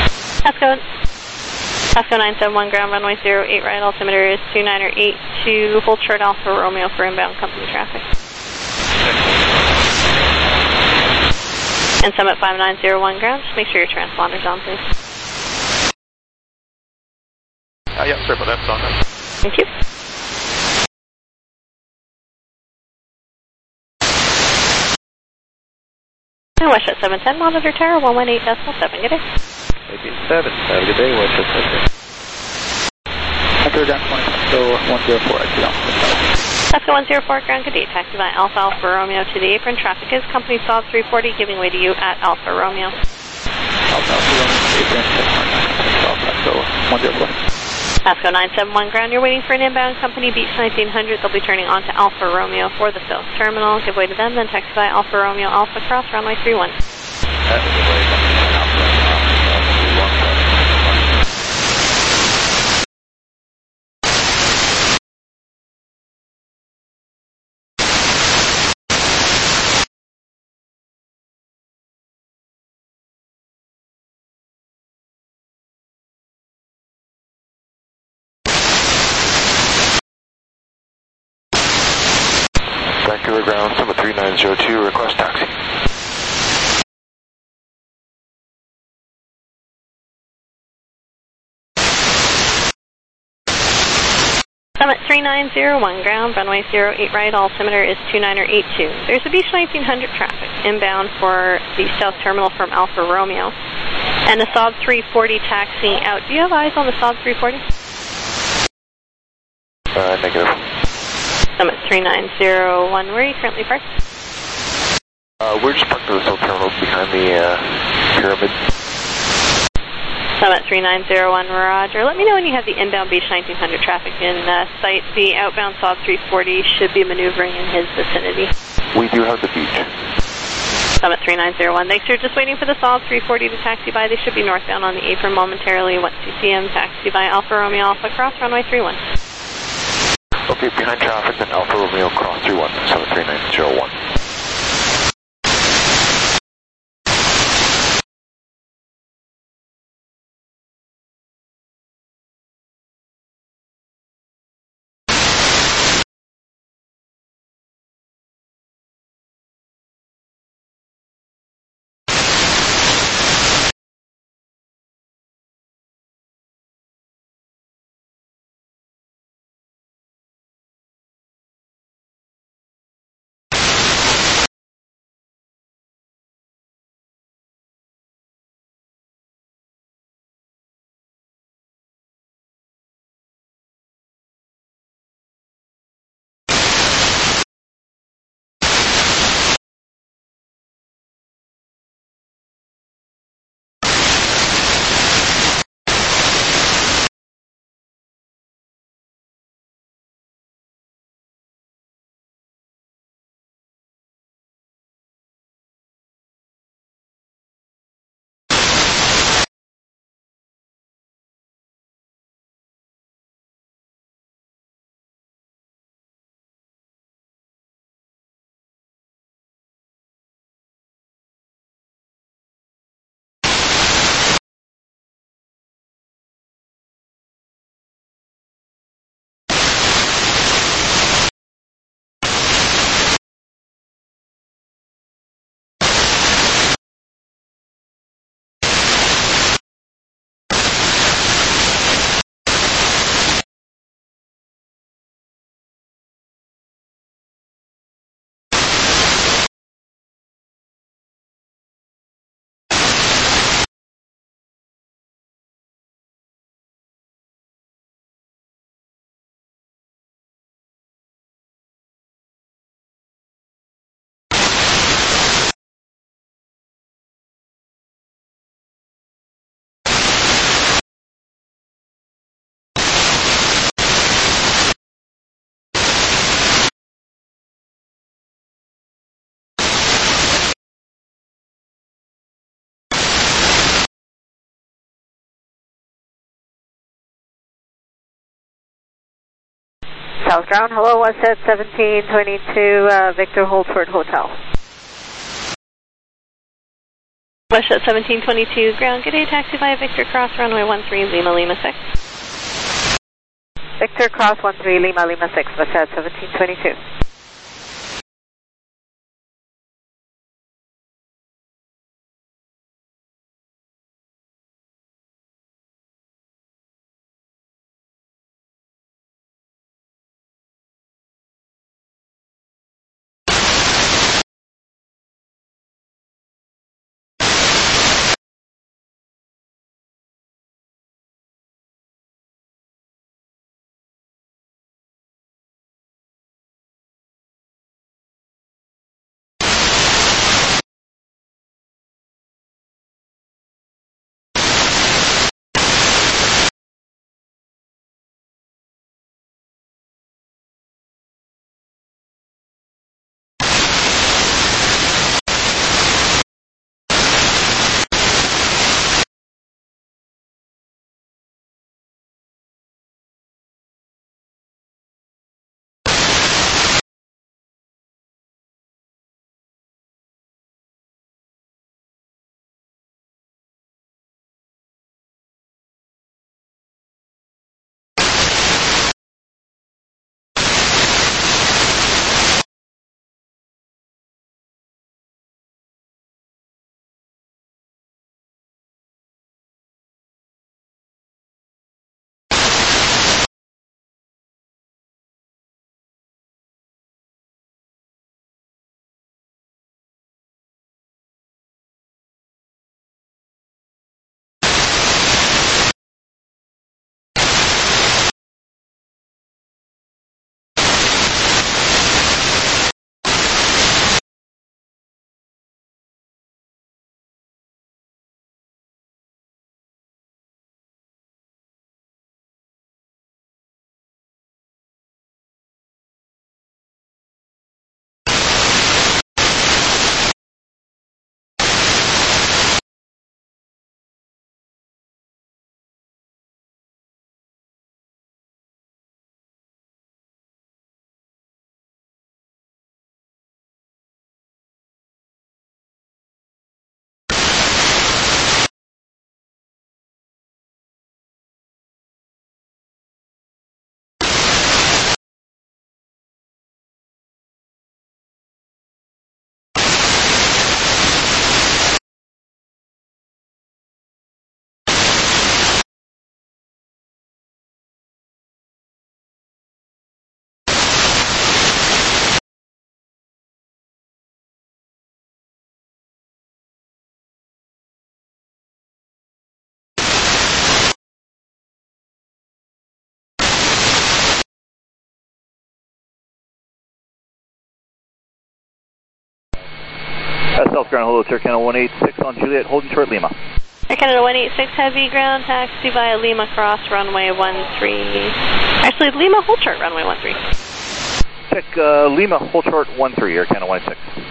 Pasco 971, ground runway 08 right, altimeter is 2982, hold short Alpha Romeo for inbound company traffic. And Summit 5901, ground, just make sure your transponder's on, please. Yeah, sorry about that, it's on there. Thank you. And Westshot 710, monitor tower 118.7, good day. 87, have a good day, Westshot 710. After down 20, so 104, exit on. Pasco 104, ground, good day. Taxi by Alpha Romeo to the apron. Traffic is company Saab 340, giving way to you at Alpha Romeo. Alpha Romeo to the apron, so 104. Pasco 971 ground, you're waiting for an inbound company, Beach 1900. They'll be turning onto Alpha Romeo for the South Terminal. Give way to them, then taxi by Alpha Romeo Alpha cross runway 31. Vancouver ground, Summit 3902, request taxi. Summit 3901 ground, runway 08 right, altimeter is 2982. There's a Beach 1900 traffic inbound for the South Terminal from Alpha Romeo. And a Saab 340 taxiing out. Do you have eyes on the Saab 340? Negative. Summit 3901, where are you currently parked? We're just parked at the South Terminal behind the pyramid. Summit 3901, roger. Let me know when you have the inbound Beach 1900 traffic in sight. The outbound Saab 340 should be maneuvering in his vicinity. We do have the beach. Summit 3901, thanks. You're just waiting for the Saab 340 to taxi by. They should be northbound on the apron momentarily. Once you see him, taxi by Alpha Romeo Alpha cross runway 31. Okay, behind traffic, then Alpha Romeo cross 31, Summit 3901. South ground, hello, Westjet 1722, Victor Holford Hotel. Westjet 1722 ground, good day, taxi via Victor Cross, runway 13, Lima Lima 6. Victor Cross 13, Lima Lima 6, Westjet 1722. South ground, hello, Air Canada 186 on Juliet, holding short Lima. Air Canada 186 Heavy ground, taxi via Lima cross runway 13. Actually, Lima hold short runway 13. Check Lima hold short 13, Air Canada 186.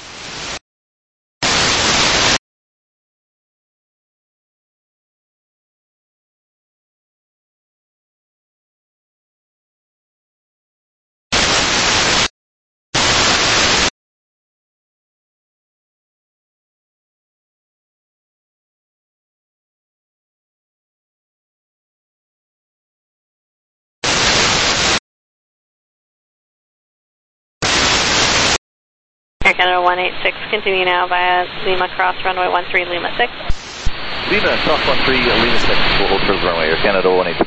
Air Canada 186, continue now via Lima cross runway 13, Lima 6. Lima cross 13, Lima 6, we'll hold short runway, Air Canada 186.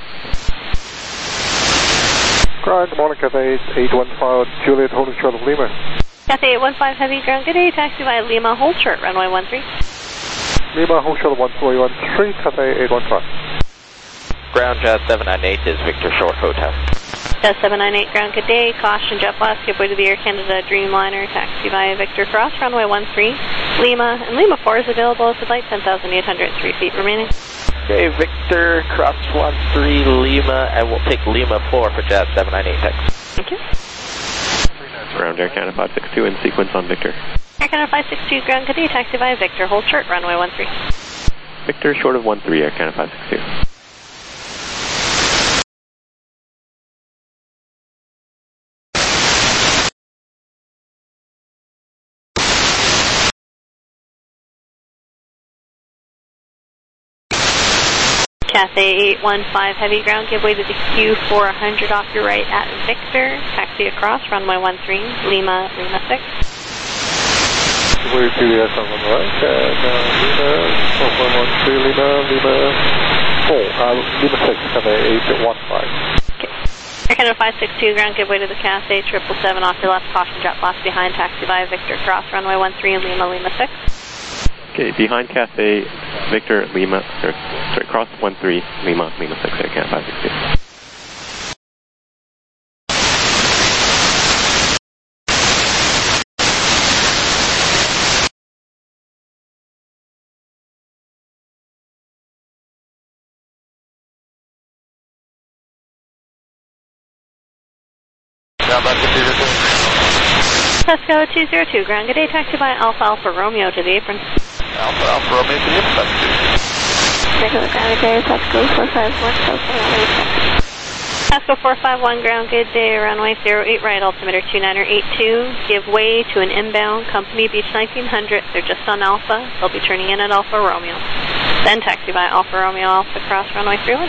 Ground, good morning, Cathay 815, Juliet, holding short of Lima. Cathay 815 Heavy ground, good day, taxi via Lima, hold short runway 13. Lima, hold short 1313, Cathay 815. Ground Jet 798 is Victor Short Hotel. Jet 798 ground, good day. Caution jet blast, give way to the Air Canada Dreamliner, taxi via Victor cross, runway 13, Lima, and Lima 4 is available at flight 10,803 feet remaining. Okay, Victor cross 13, Lima, and we'll take Lima 4 for Jet 798, thanks. Thank you. Ground Air Canada 562 in sequence on Victor. Air Canada 562 ground, good day, taxi via Victor, hold short, runway 13. Victor short of 13, Air Canada 562. Cathay 815 Heavy ground, give way to the Q400 off your right at Victor, taxi across, runway 13, Lima, Lima 6. We're Juliet on the right, Lima, 413, Lima 4, Lima 6, Cathay 815. Okay. Air Canada 562 ground, give way to the Cathay 777 off your left, caution jet blast behind, taxi via Victor cross, runway 13, Lima, Lima 6. Okay, behind Cathay, Victor, Lima, sorry, cross 13, Lima, Lima 6, Air Canada 562. Tesco 202 ground, good day, taxi by Alpha Alpha Romeo to the apron. Alpha Alpha Romeo to the apron. Regular ground, good day, Tesco 451, Tesco 451 ground, good day, runway 08 right, altimeter 2982. Give way to an inbound company Beach 1900. They're just on Alpha. They'll be turning in at Alpha Romeo. Then taxi by Alpha Romeo, Alpha cross runway 31.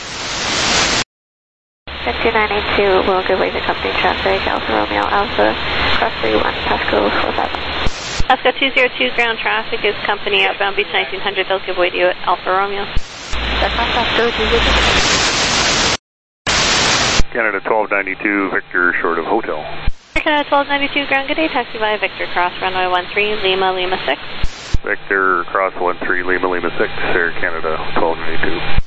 2982 will give way to company traffic, Alpha Romeo, Alpha, cross 31, Pasco 47. Pasco 202 ground traffic is company outbound Beach 1900, they'll give way to you at Alpha Romeo. That's not Pasco 202. Canada 1292, Victor short of hotel. Canada 1292 ground, good day, taxi via Victor cross runway 13, Lima, Lima 6. Victor cross 13, Lima, Lima 6, Air Canada 1292.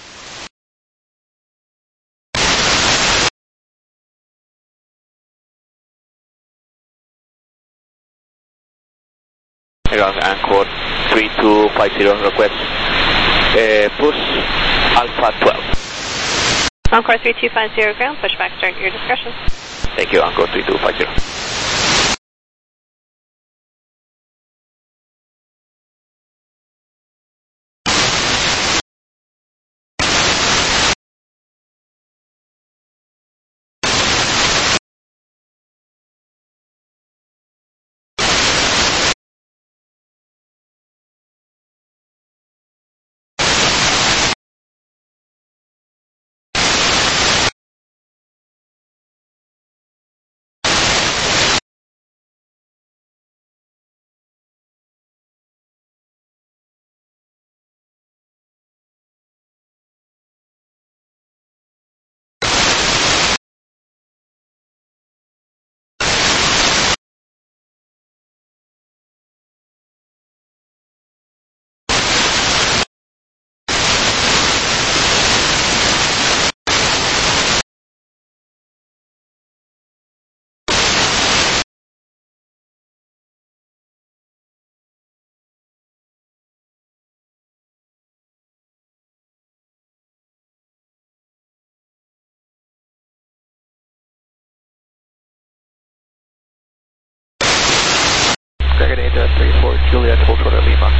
Anchor 3250 request push Alpha 12. Encore 3250 ground, pushback start your discretion. Thank you, Anchor 3250. behind 34 Juliet, hold short at Lima.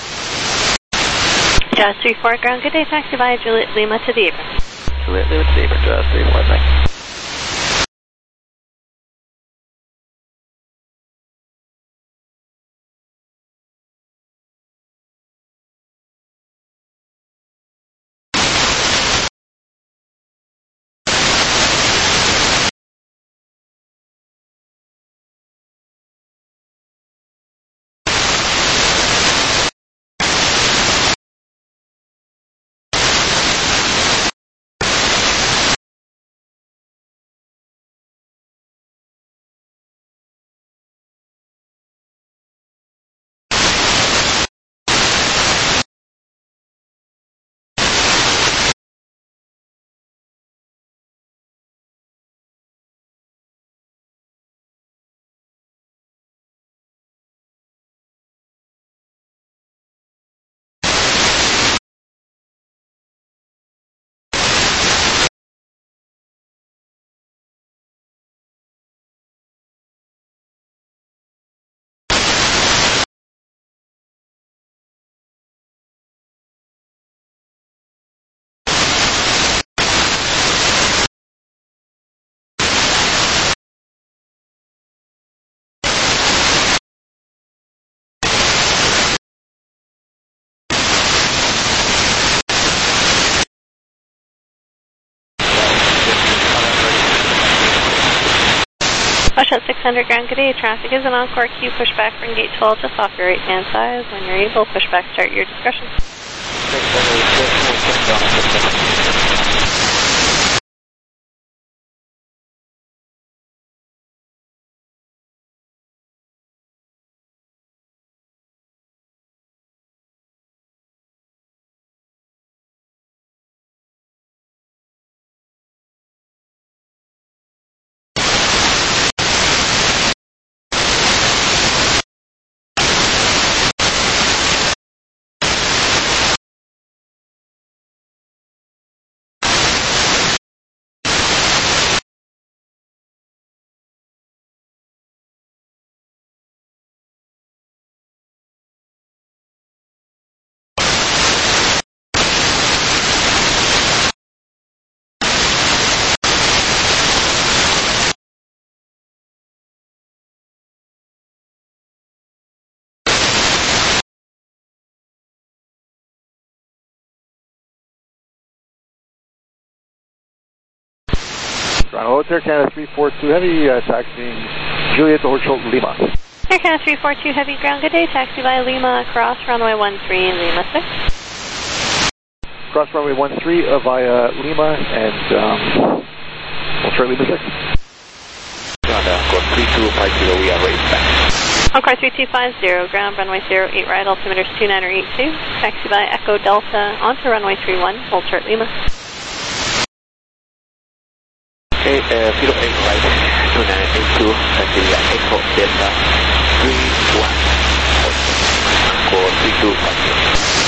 Jazz 34, ground, good day, taxi by Juliet Lima to the apron. Juliet Lima to the apron, Jazz 34, thanks. Westjet 600, ground, good day, traffic is an Encore queue, pushback from gate 12, just off your right hand side. When you're able, pushback start your discretion. Toronto Hotel Canada 342 Heavy, taxiing Juliet to hold short Lima. Air Canada 342 Heavy, ground, good day, taxi by Lima, across runway 13, Lima 6. Cross runway 13 via Lima and hold short Lima 6. Encore 3250, we are ready back. Encore 3250, ground, runway 08 right, altimeters 29 or 82. Taxi by Echo Delta onto runway 31, hold short Lima. Okay, 08 right, 2982, taxi by Echo Delta 31, Encore 3250.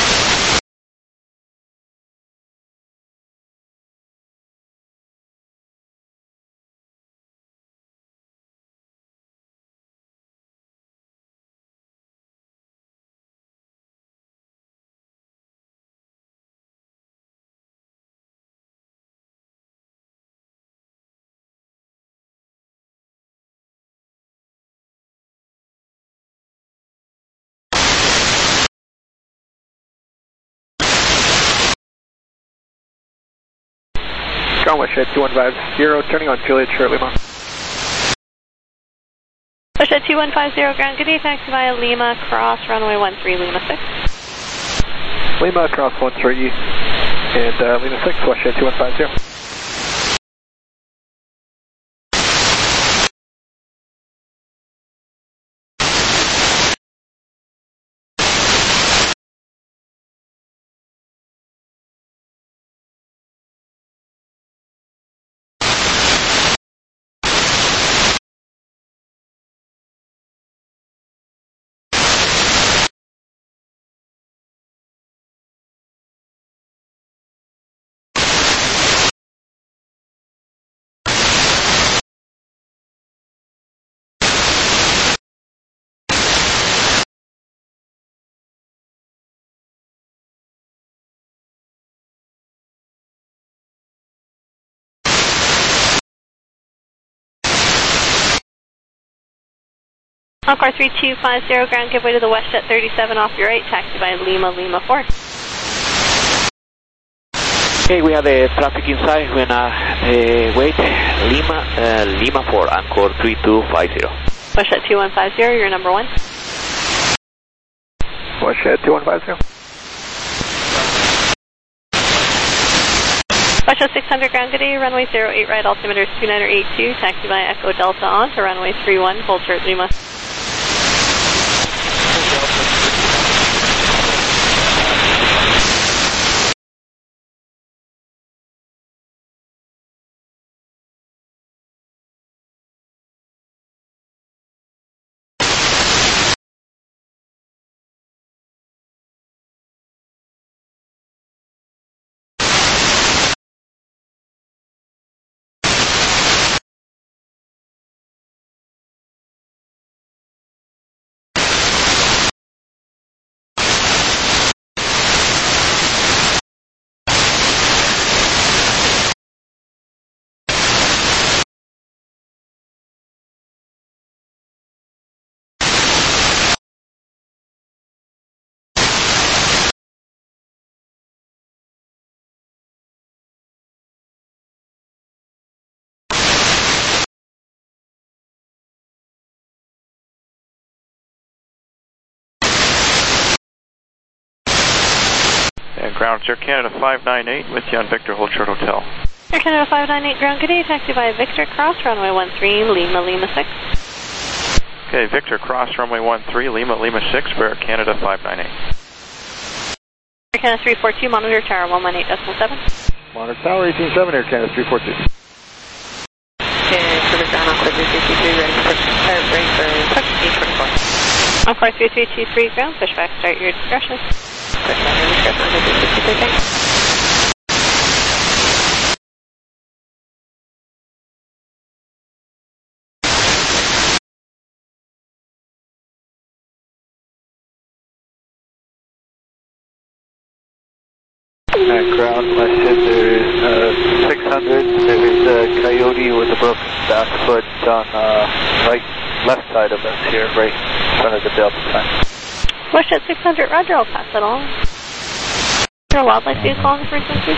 Ground Westjet 2150, turning on Juliet short Lima. Westjet 2150, ground, good day, taxi via Lima, cross runway 13, Lima 6. Lima across 13 and Lima 6, Westjet 2150. Encore 3250, ground give way to the WestJet 37 off your right, taxi by Lima, Lima 4. Okay, we have the traffic inside. We're gonna wait. Lima 4, Encore 3250. WestJet 2150, you're number 1. WestJet 2150. WestJet 600, ground good day, runway 08 right, altimeter 2982, taxi by Echo Delta on to runway 31, hold short Lima. And ground, Air Canada 598 with you on Victor, hold short hotel. Air Canada 598, ground good day, taxi by Victor, cross runway 13, Lima, Lima 6. Okay, Victor, cross runway 13, Lima, Lima 6 for Air Canada 598. Air Canada 342, monitor tower 118.7. Monitor tower 18.7, Air Canada 342. Okay, so the ground on Clipper 53, ready for push 824. Encore 3323, ground, pushback, start your discretion. Pushback, your discretion, 153, thanks. Ground, WestJet, there's 600, there's a Coyote with a broken back foot on left side of us here, right in front of the Delta sign. WestJet 600, roger, I'll pass it on. Is there a wildlife vehicle on the frequency?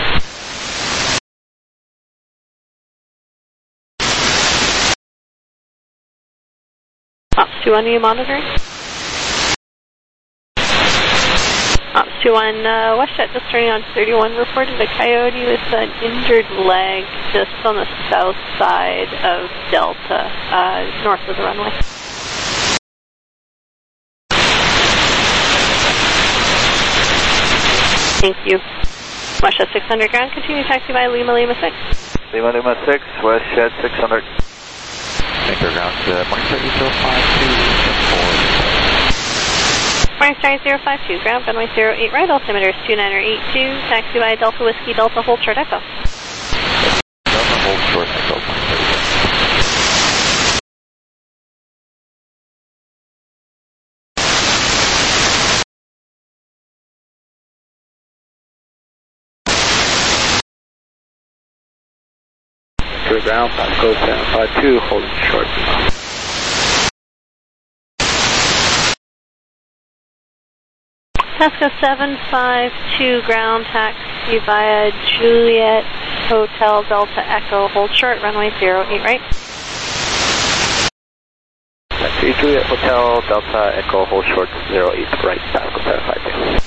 Ops 2 on you monitoring? Ops 2 on WestJet, just turning on 31, reported a Coyote with an injured leg just on the south side of Delta, north of the runway. Thank you. WestJet 600 ground, continue taxi by Lima, Lima 6. Lima, Lima 6, WestJet 600. Anchor ground, Morningstar 052, Morningstar 052, ground, runway 08 right, altimeter 2982, taxi by Delta Whiskey, Delta, hold short Echo. Delta, hold short Echo. To the ground, Pasco 752, holding short. Pasco 752, ground, taxi via Juliet Hotel Delta Echo, hold short, runway 08 right. Taxi Juliet Hotel Delta Echo, hold short 08 right, Pasco 752.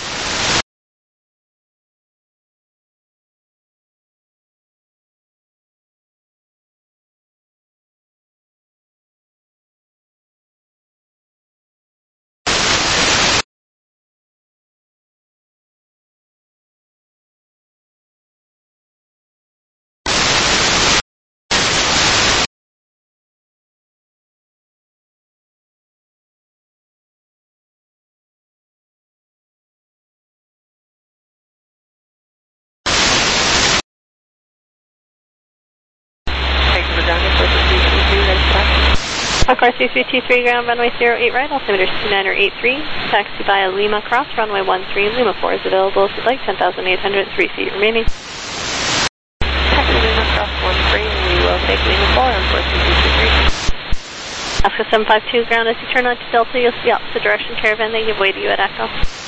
Encore 3323, ground, runway 08 right, altimeter 2983, taxi via Lima cross, runway 13, Lima 4 is available if you'd like, 10,803 feet remaining. Taxi Lima cross 13, we will take Lima 4 on 4323. Alaska 752 ground, as you turn onto Delta, you'll see opposite direction caravan, they give way to you at Echo.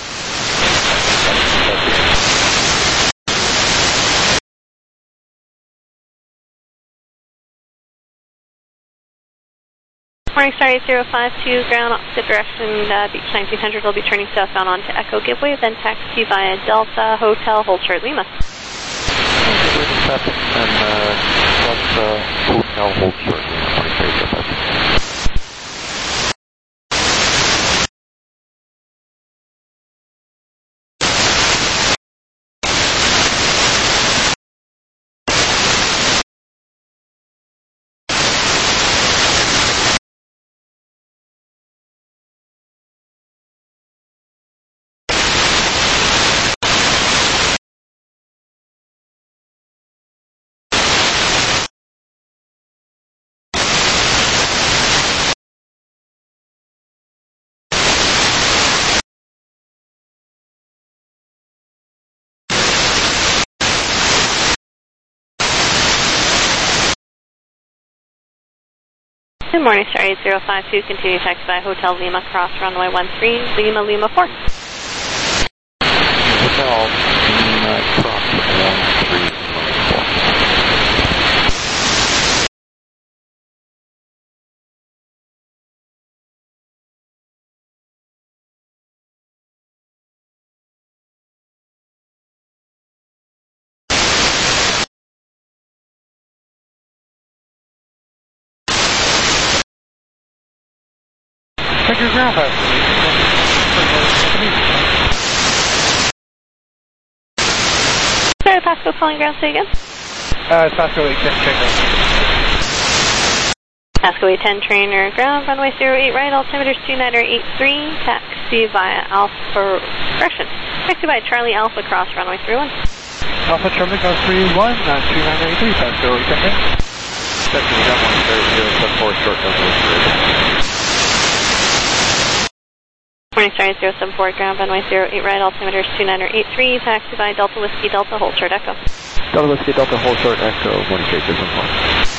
Morningstar 8052 ground, opposite direction, Beach 1900 will be turning southbound onto Echo Giveaway, then taxi via Delta Hotel, hold short Lima. And Hotel, hold short Lima, 2305. Good morning, Star 8052, continue taxi by Hotel Lima, cross runway 13, Lima, Lima 4. Hotel Lima, cross 13, Lima 4. Check your ground pass. Sorry, Pasco calling ground, say again? It's Pasco 810 trainer. Pasco 810 trainer, ground, runway 08 right, altimeter 2983, taxi via Alpha correction. Taxi by Charlie Alpha, cross runway 31. Alpha Charlie, cross 31, 2983, Pasco 810. Second, got 13074, short number. Morningstar 8074 ground, runway 08 right, altimeter 2983, taxi by Delta Whiskey Delta, hold short Echo. Delta Whiskey Delta, hold short Echo, 1K614.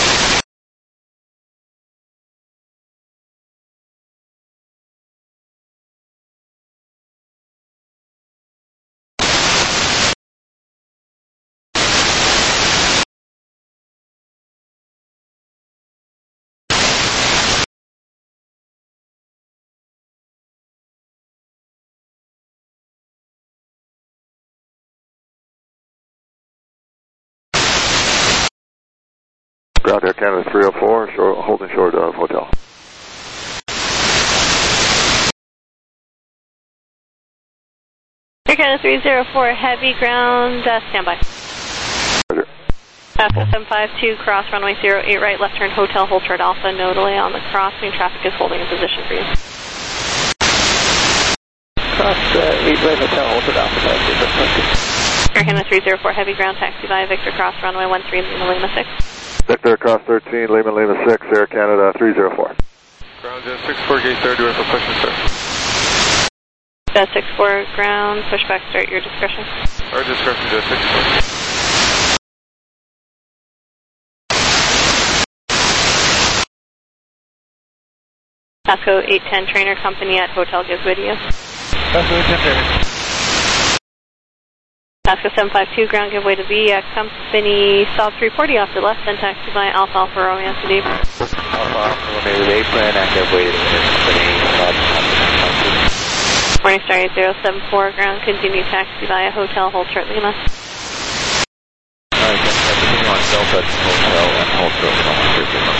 Ground Air Canada 304, holding short of Hotel. Air Canada 304, heavy ground, standby. Roger. Pasco 752, cross runway 08 right, left turn Hotel, hold short Alpha, no delay on the crossing, traffic is holding in position for you. Cross 8 right, Hotel, hold short Alpha, taxi. Air Canada 304, heavy ground, taxi via Victor, cross runway 13, Lima, Lima 6. Victor, cross 13, Lima, Lima 6, Air Canada 304. Ground 64, gate 30, with a push and start. 64 ground, pushback start, your discretion. Our discretion, 64. Pasco 810 trainer company at Hotel gives video. Pasco 810 trainer. Pasco 752 ground, give way to VX company, Saab 340 off the left, then taxi by Alpha Alpha Romeo to the apron. Alpha Alpha Romeo to the apron, and give way to the company, Saab Morningstar 8074 ground, continue taxi via Hotel, hold short Lima. Alright, continue on Delta Hotel and hold short Lima.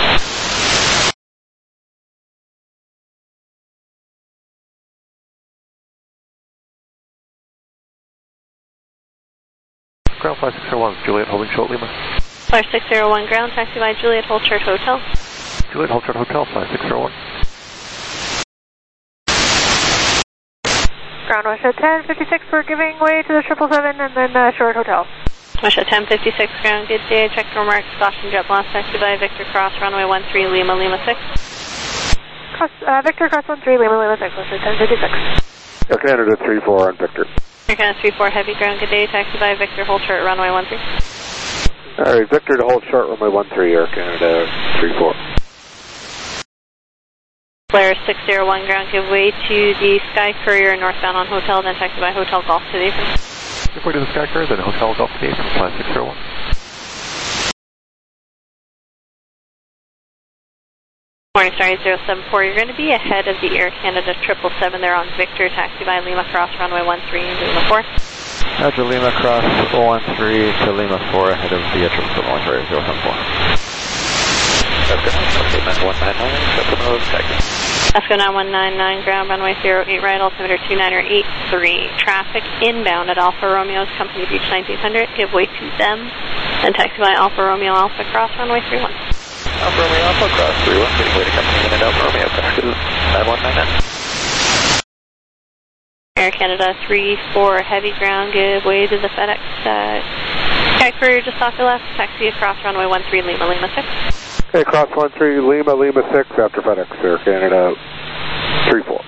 Ground 5601, Juliet holding short Lima. 5601 ground, taxi by Juliet, hold short Hotel. Juliet, hold short Hotel, 5601. Ground Russia 1056, we're giving way to the 777 and then short Hotel. Russia 1056 ground, good day, check your marks, Boston Jet Blast, taxi by Victor Cross, runway 13, Lima, Lima 6. Victor Cross 13, Lima, Lima 6, Russia 1056. Air Canada 34 on Victor. Air Canada 34, heavy ground, good day, taxi by Victor, hold short, runway 13. Alright, Victor to hold short, runway 13, Air Canada 34. Flare 601 ground, give way to the Sky Courier northbound on Hotel, then taxi by Hotel Golf to the apron. Give way to the Sky Courier, then Hotel Golf to the apron, fly 601. Morning Star 8074, you're going to be ahead of the Air Canada 777 there on Victor, taxi by Lima Cross, runway 13, Lima 4. Roger, Lima Cross 013 to Lima 4, ahead of the 777 074. That's good. Okay, 9199, Sacramento, Texas. Esco 9199, ground runway 08 right, altimeter 2983. Traffic inbound at Alfa Romeo's Company Beach 1900. Give way to them. Then taxi by Alfa Romeo Alpha Cross, runway 31. Alfa Romeo Alpha Cross 31, getting way to Company in and Alfa Romeo, Texas, 9199. Air Canada 34, heavy ground, give way to the FedEx. Sky Courier just off your left, taxi across runway 13, Lima, Lima 6. Okay, cross 13, Lima, Lima 6, after FedEx, Air Canada 34.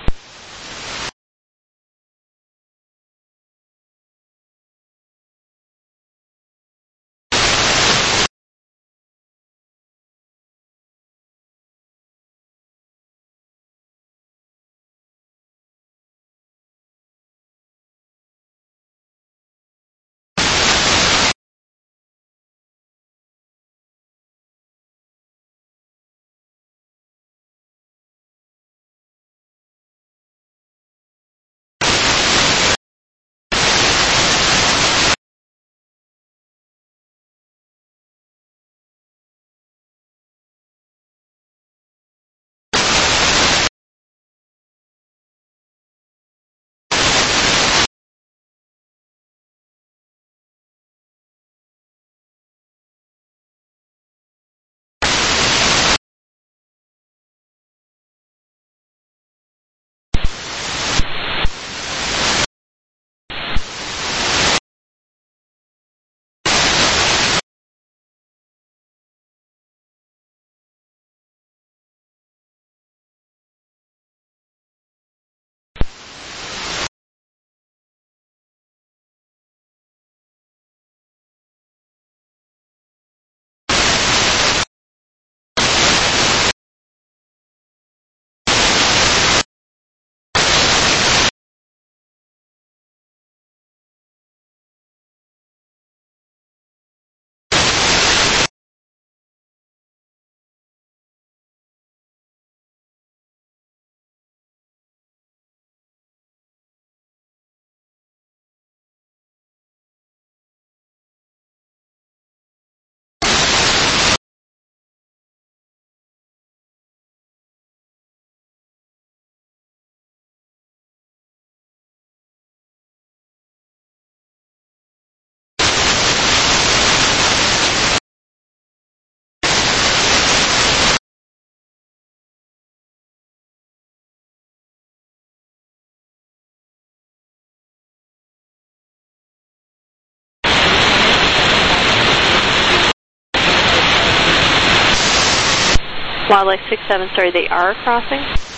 Wildlife 67, sorry, they are crossing.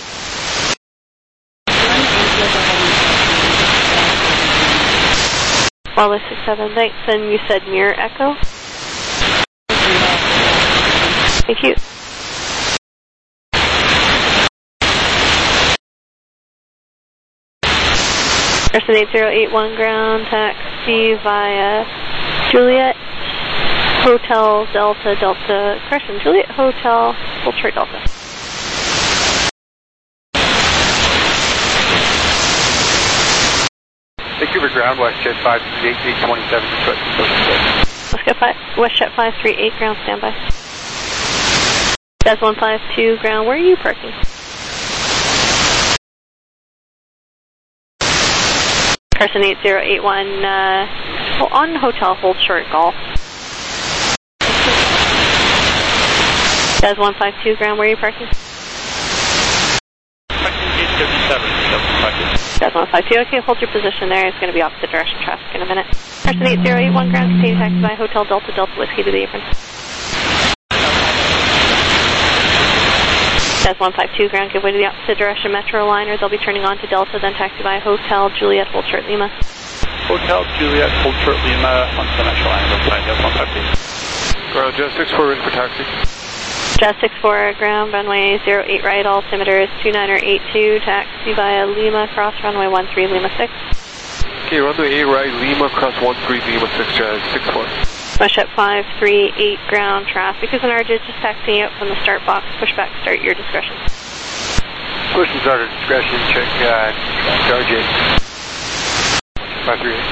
Wildlife 67, thanks. And you said Mirror Echo? Thank you. Person 8081 ground, taxi via Juliet Hotel Delta Delta, correction, Juliet Hotel Ultra Delta. Vancouver ground, WestJet 538, 827, Detroit. Let's go WestJet 538 ground, standby. Des 152 ground, where are you parking? Carson 8081, on hotel, hold short golf. Des 152 ground, where are you parking? Des 152, okay, hold your position there. It's going to be opposite direction traffic in a minute. Carson 8081 ground, continue taxi by Hotel Delta Delta Whiskey to the apron. Des 152 ground, give way to the opposite direction Metro liner. They'll be turning on to Delta, then taxi by Hotel Juliet Hold Short Lima. Hotel Juliet Hold Short Lima on the Metro line. Des 152. Ground, Jet 64 in for taxi. Jazz 64, ground, runway 08 right, altimeter is 2982, taxi via Lima, cross runway 13, Lima 6. Okay, runway 8 right, Lima, cross 13, Lima 6, Jazz 64. Westjet 538, ground, traffic is an RJ, just taxiing out from the start box, pushback, start your discretion. Push and start at discretion, check RJ. 538.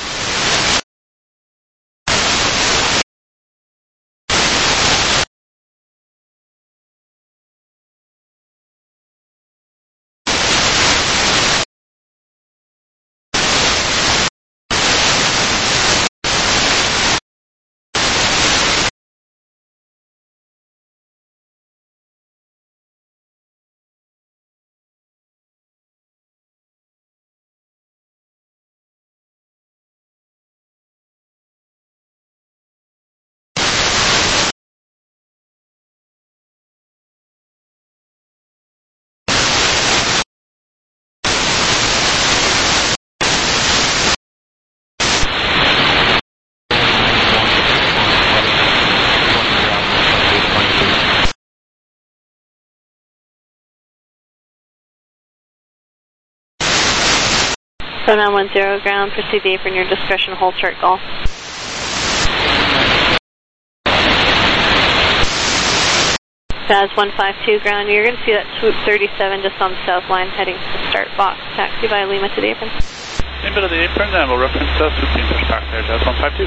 So 910, ground, proceed to apron your discretion, hold short golf. Jazz 152, ground, you're going to see that swoop 37 just on the south line heading to the start box. Taxi via Lima to the apron. In bit of the apron, then we'll reference swoop being pushed back there, Jazz 152.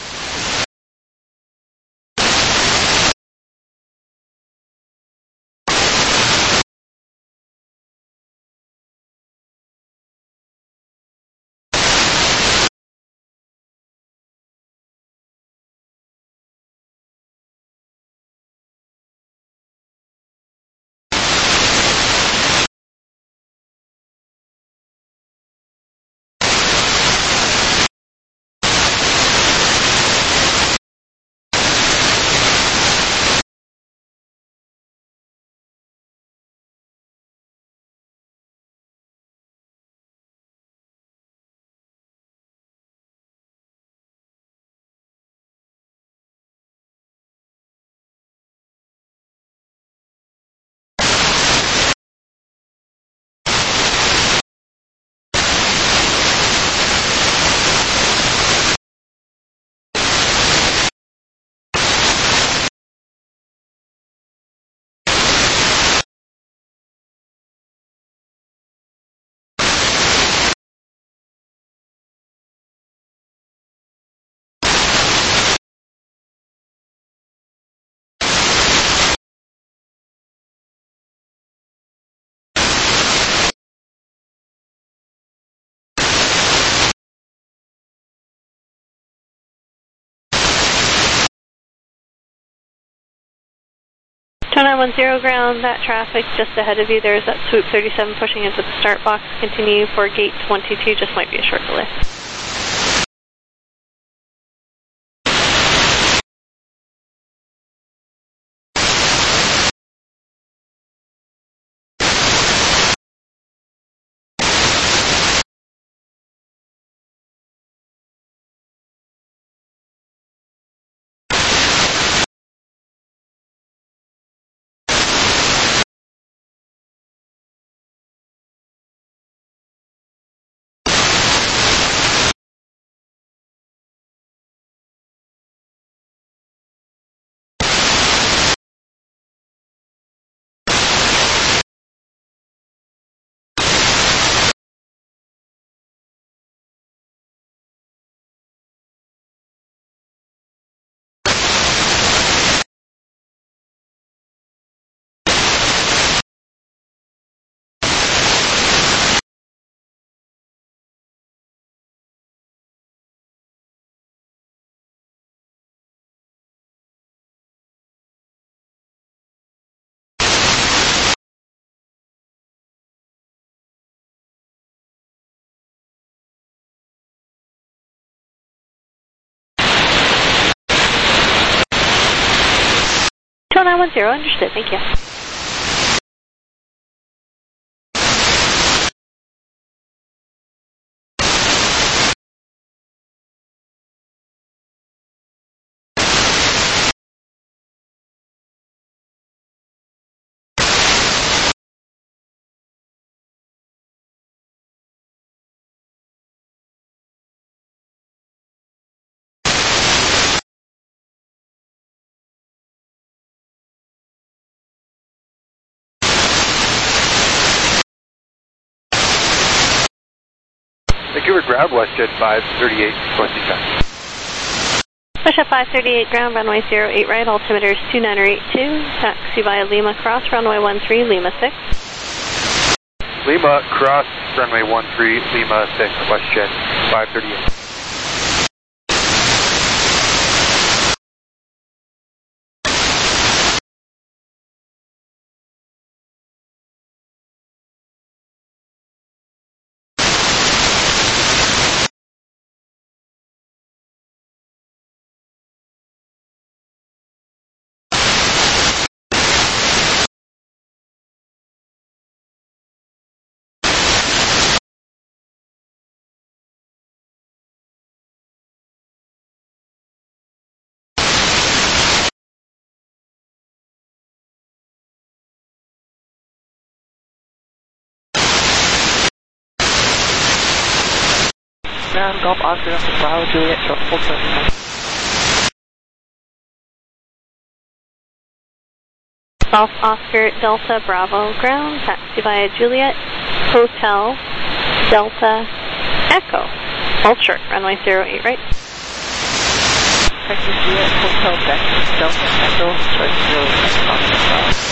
So 910, ground, that traffic just ahead of you, there's that swoop 37 pushing into the start box. Continue for gate 22, just might be a short delay. So 910, understood, thank you. Vancouver ground, WestJet 538, requesting time. WestJet 538 ground, runway 08 right, altimeter is 2982, taxi via Lima Cross, runway 13, Lima 6. Lima Cross, runway 13, Lima 6, WestJet 538. Ground, Golf Oscar, Bravo, Juliet, short, full turn. Golf Oscar, Delta, Bravo, ground, taxi via Juliet, Hotel, Delta, Echo. Hold short, runway 08 right. Taxi Juliet, Hotel, Delta, Echo, short 08, Oscar,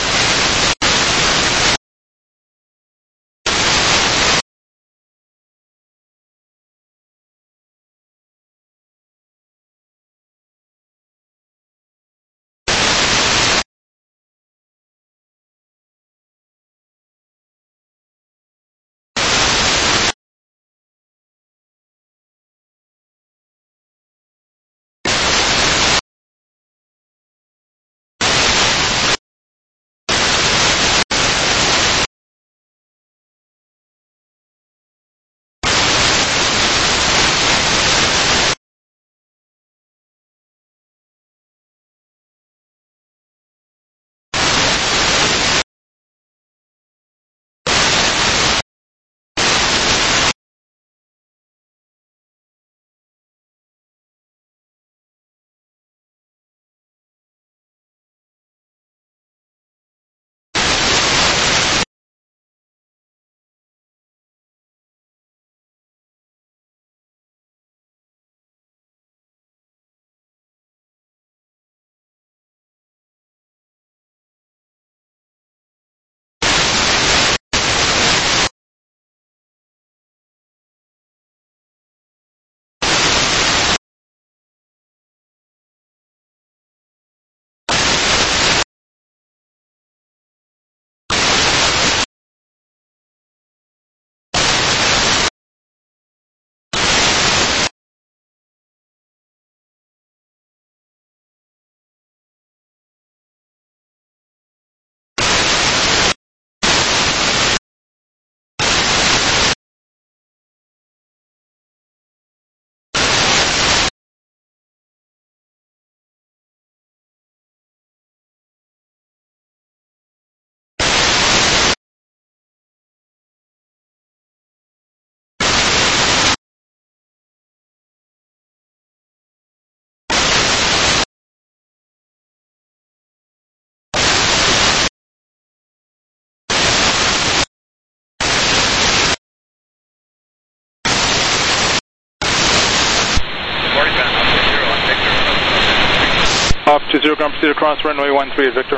Off 20, ground, proceed across runway 13, Victor.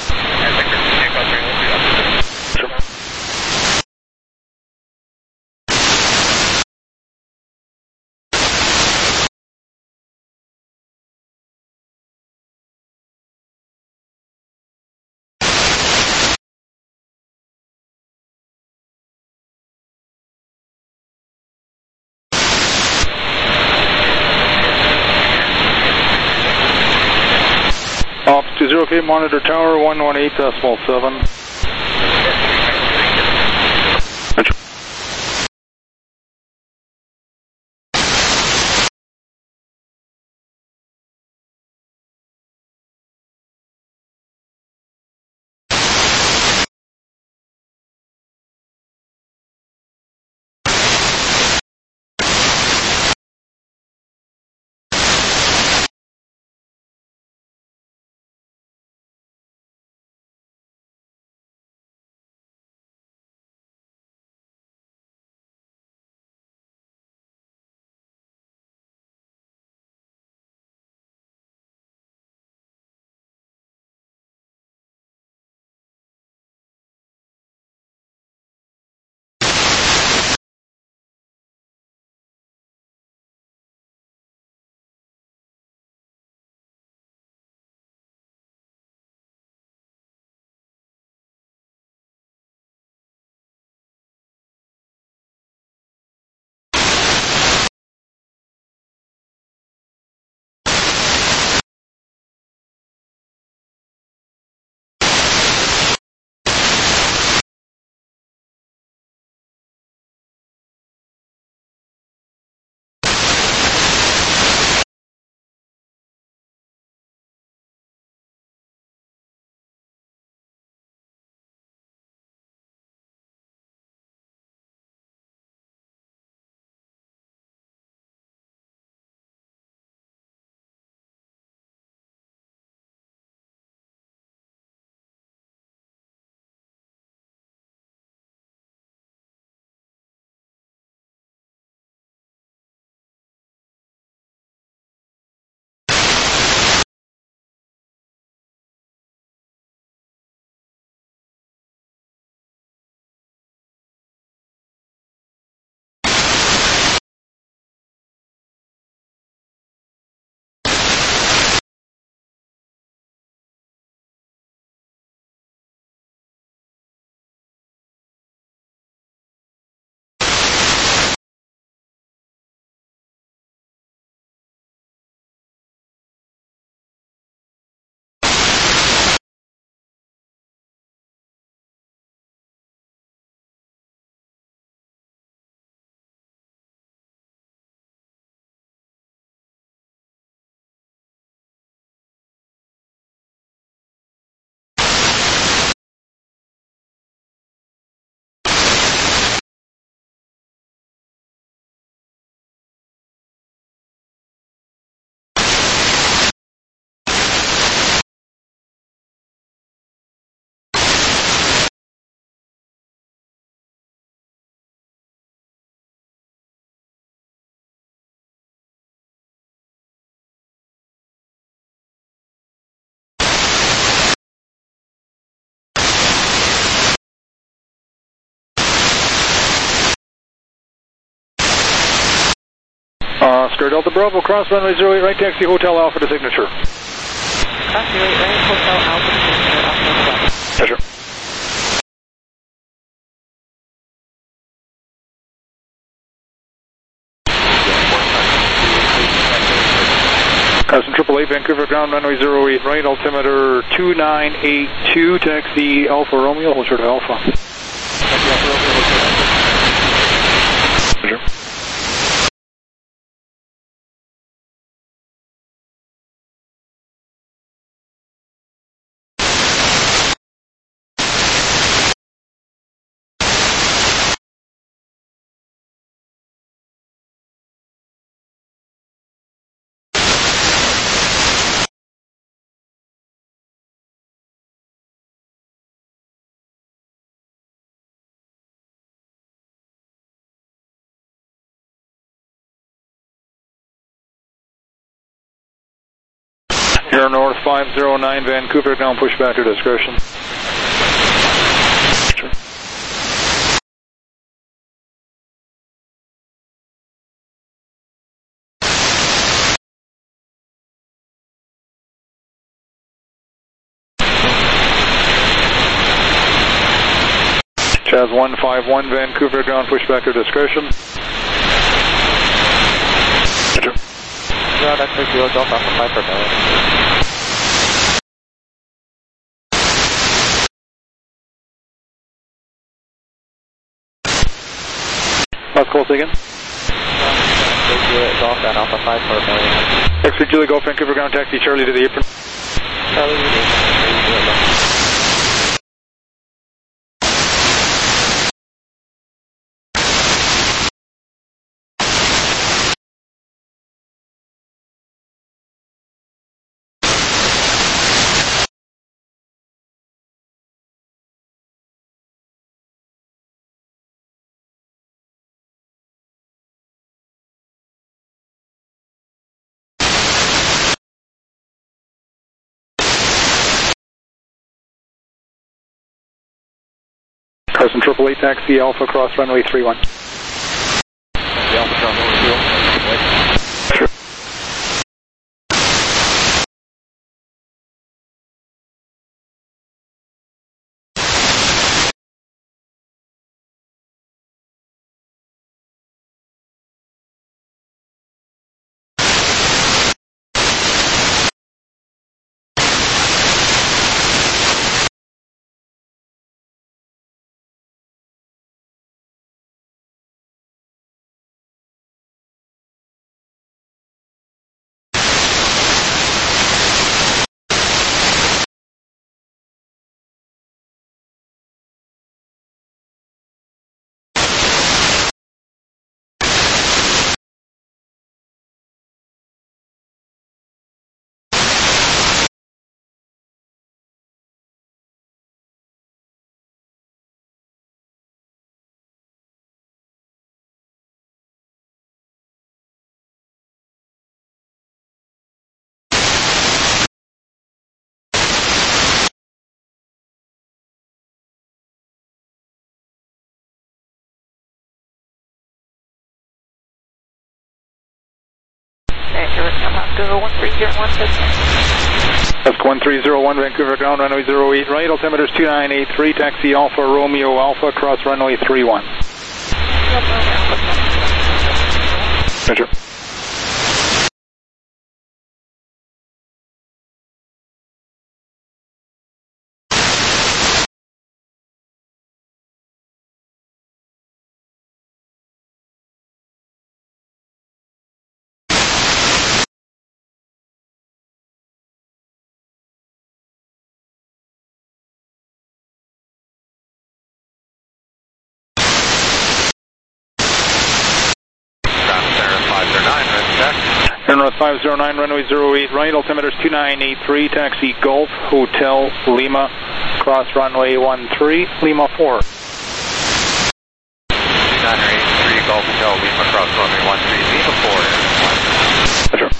Off 20, monitor tower 118.7. Oscar Delta Bravo, cross runway 08, right taxi Hotel Alpha to signature. Cross 08, right, Hotel Alpha to signature, Alpha. Pleasure. Carson 888, Vancouver ground, runway 08, right, altimeter 2982, taxi Alpha Romeo, hold short of Alpha. Pleasure. Air North 509, Vancouver ground, push back to discretion. Sure. Chaz 151, Vancouver ground, push back to discretion. Sure. Ground X-ray 0 Delta Alpha 5 per minute. Last call again. Golf and Alpha 5 per million. X-ray Julie Golf, Vancouver ground, taxi Charlie to the apron. Charlie, Carson 888, taxi Alpha, cross runway 31. The Alpha ground over 0. Sure. That's 1301, Vancouver ground, runway 08, right, altimeter 2983, taxi Alpha Romeo Alpha, cross runway 31. Roger. Air North 509, runway 08, right, altimeter 2983, taxi Golf Hotel Lima, cross runway 13, Lima 4. 2983, Golf Hotel Lima, cross runway 13, Lima 4. Sure.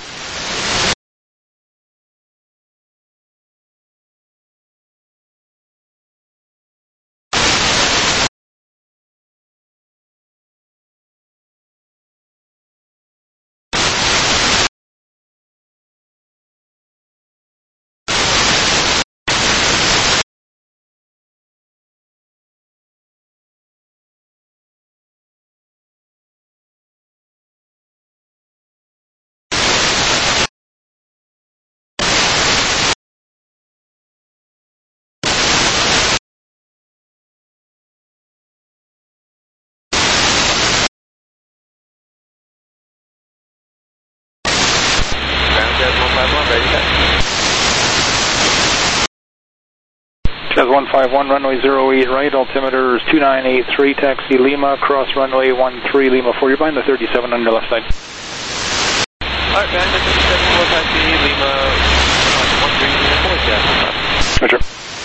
Jazz 151, runway 08 right, altimeter is 2983, taxi Lima, cross runway 13, Lima 4. You're behind the 37 on your left side. Alright, behind the 37, we'll taxi Lima, 13, Lima 4, Jazz. Roger.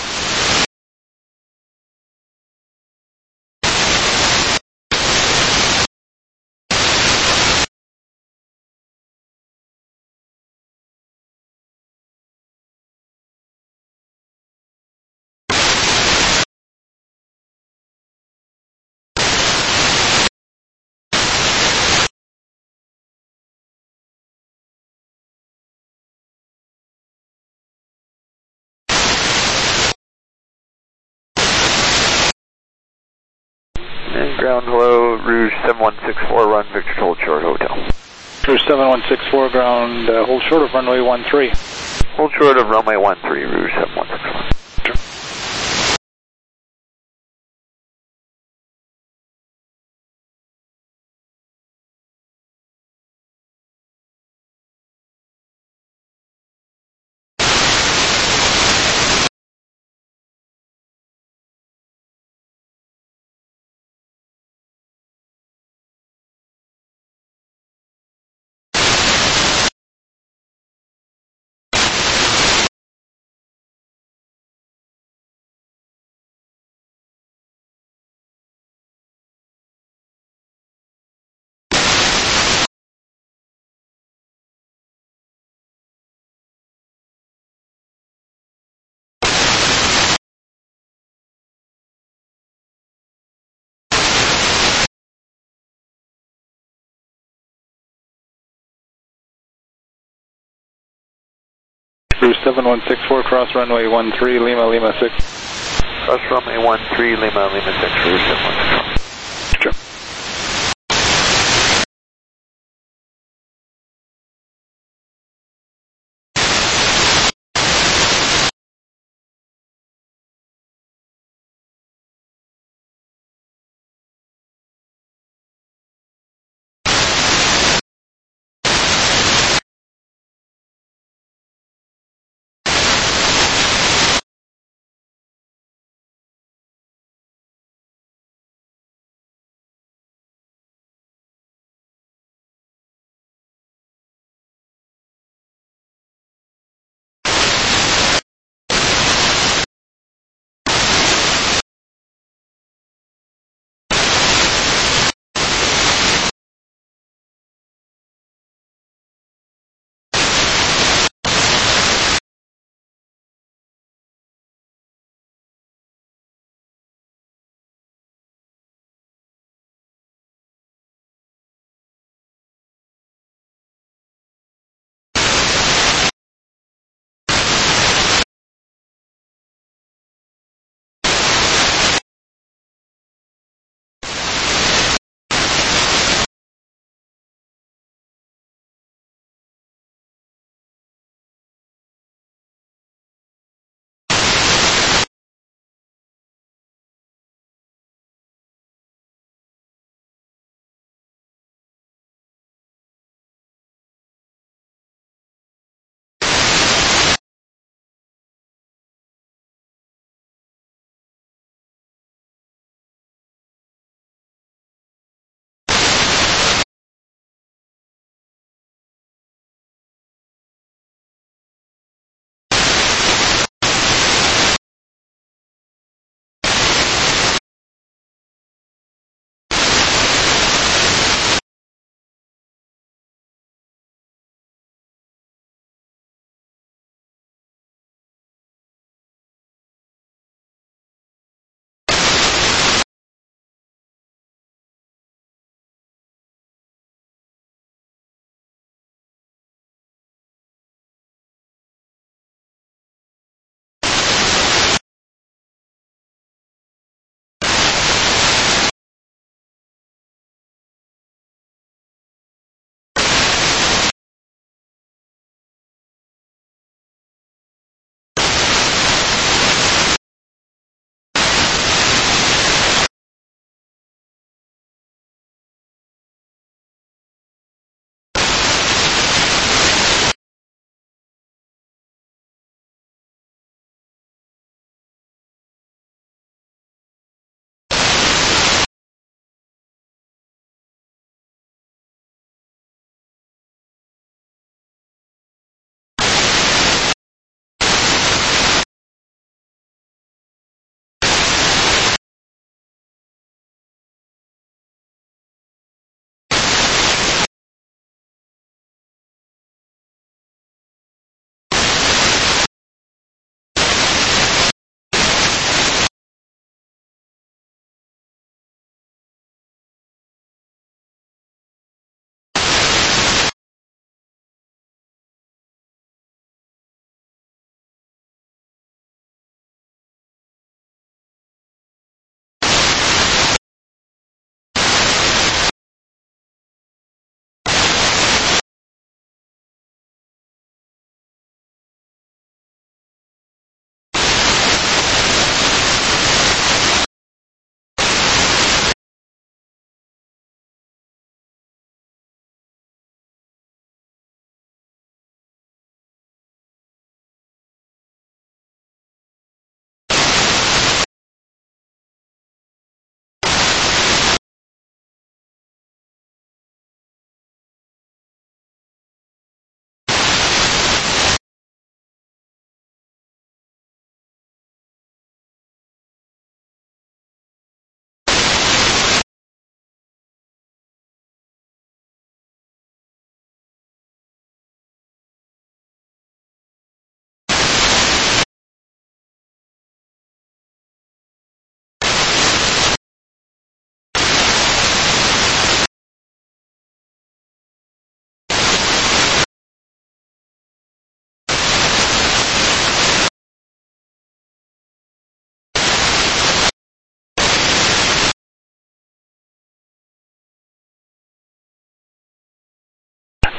And ground, hello, Rouge 7164, run Victor Hold Short Hotel. Rouge 7164, ground, hold short of runway 13. Hold short of runway 13, Rouge 7164. Rouge 7164, cross runway 13, Lima, Lima 6. Cross runway 13, Lima, Lima 6, Rouge 7164. Sure.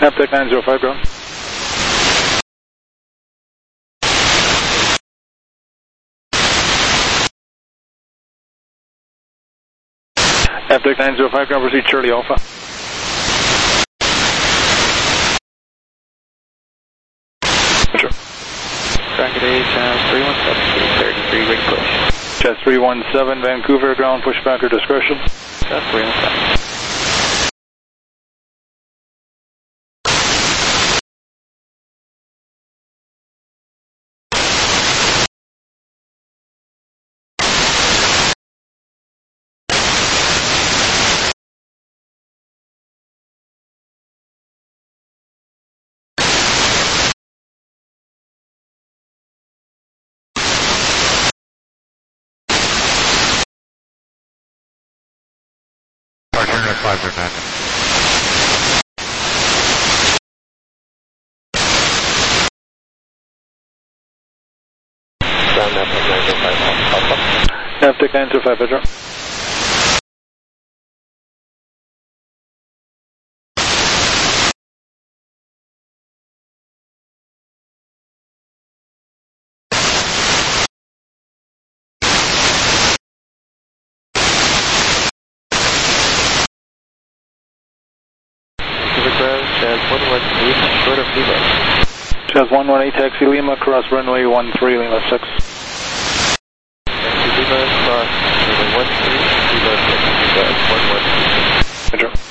Naptech 905 ground. Naptech 905 ground, proceed Charlie Alpha. Rocket 8, 317, 33, ready push. Jet 317, Vancouver ground, pushback or discretion. Jet 317. Partner 509. Naptech 905 Pedro. Short of Lima. Jazz 118, taxi Lima, cross runway 13, Lima 6. Taxi Lima, cross runway 13, Lima 6, Jazz 118. Pedro.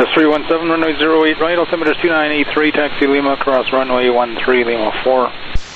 Chorus 317, runway 08 right, altimeter 2983, taxi Lima, cross runway 13, Lima 4.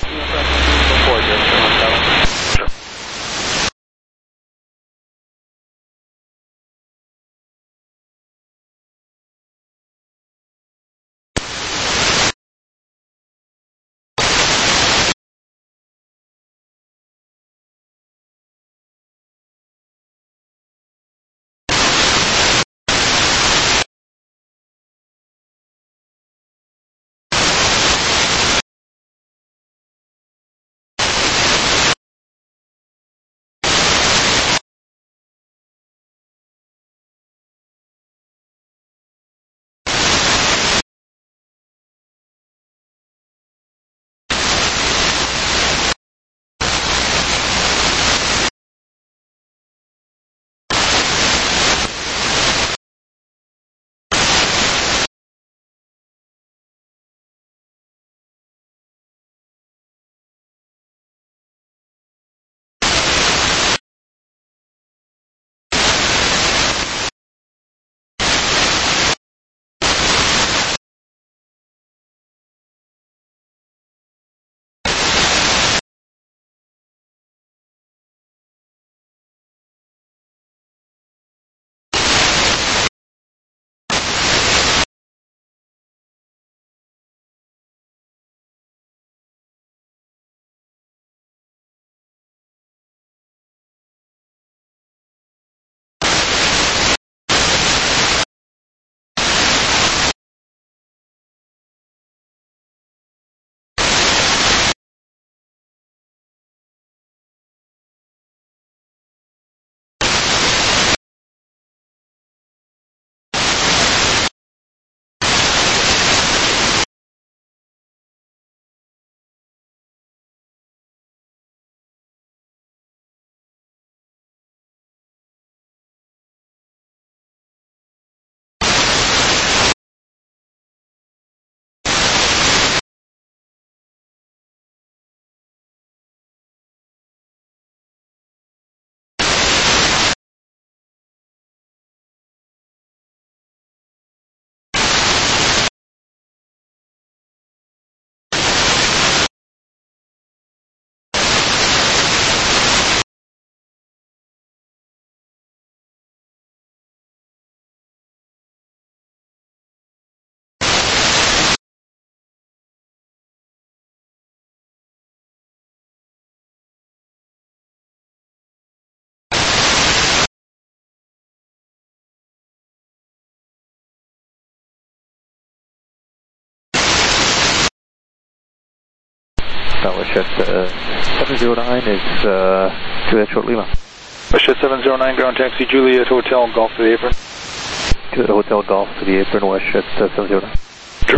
WestJet 709 is Juliet Short Lima. WestJet 709, ground taxi Juliet Hotel, Golf to the apron. Juliet Hotel, Golf to the apron, WestJet 709. Sure.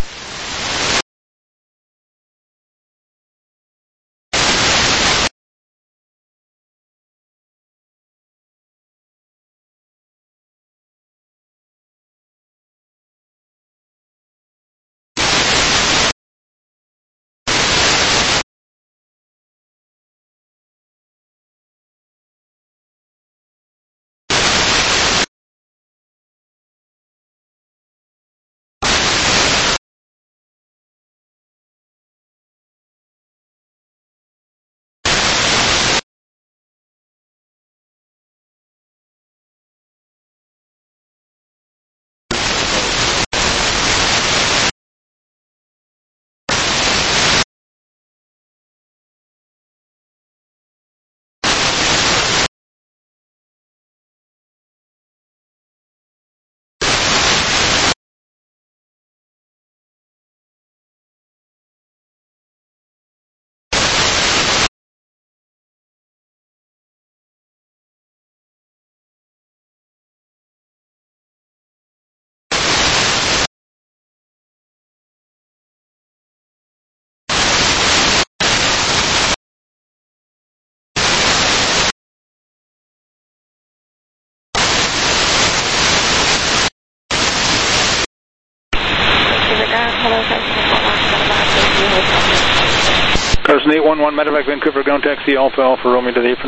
Carson 811, Medevac Vancouver, ground taxi Alpha Alpha Romeo to the apron.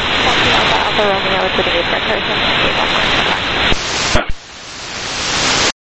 Alpha Romeo to the apron, Carson 811.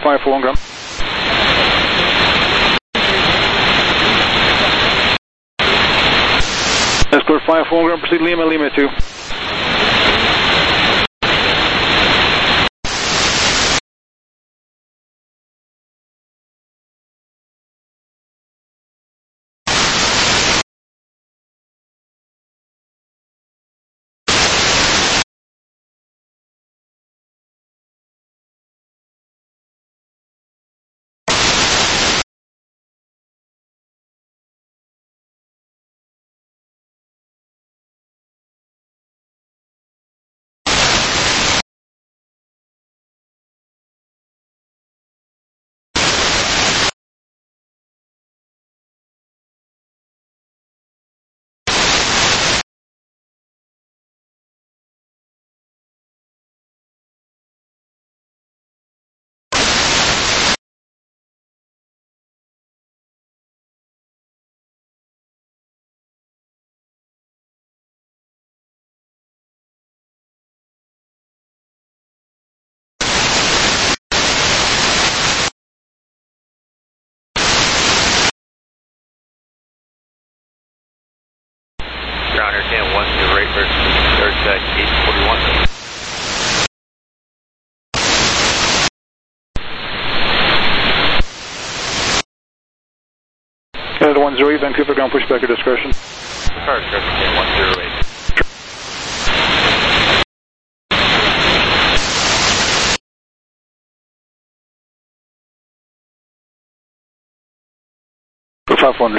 541 ground. Escort 541 ground, proceed Lima, Lima 2. Ground Air Canada 108 versus third set 841. Canada 108, Vancouver ground, pushback your discretion. Car discretion, Canada 108. For 500.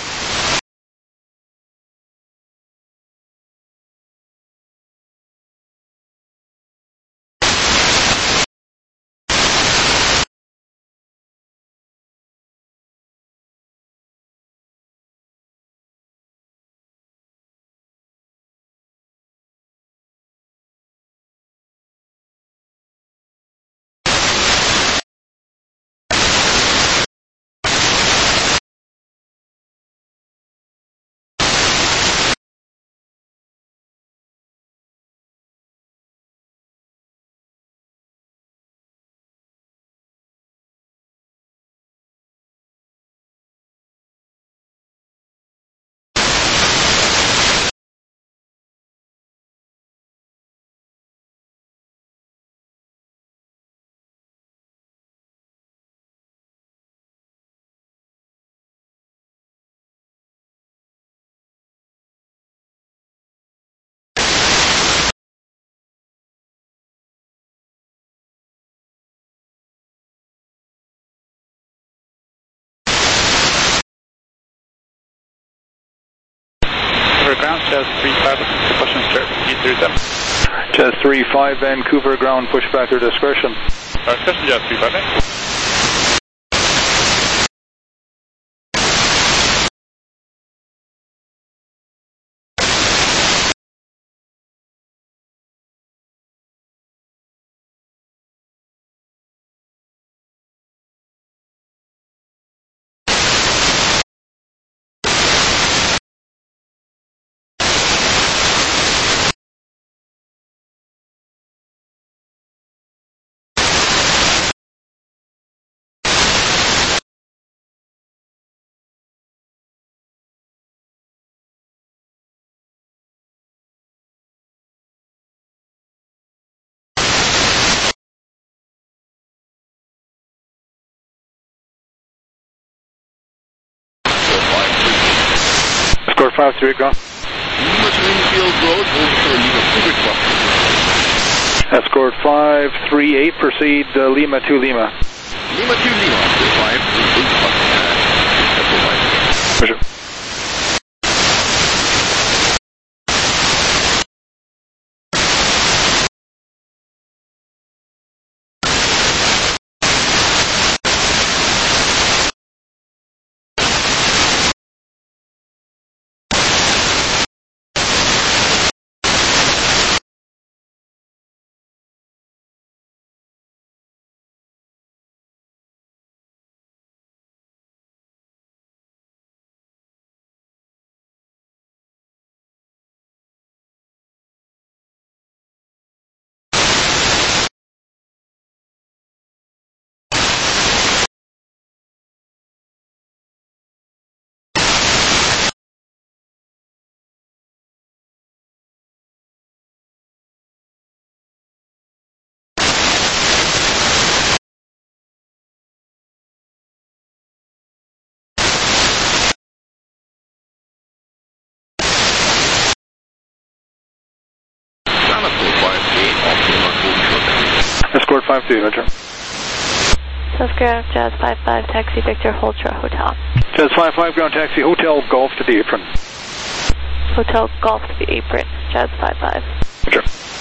Ground, Jazz 35, question start, 837. Jazz 35, Vancouver ground, pushback your discretion. Discretion, Jazz 35. Escort 53 ground. Lima to Infield Road, over for Lima Cougar Club. Escort 538, proceed Lima to Lima. Lima to Lima, 5, Roger. 5-2, return. South Ground, Jazz 55, taxi Victor, hold short hotel. Jazz 55, ground taxi, Hotel Golf to the apron. Hotel Golf to the apron, Jazz 55. Return.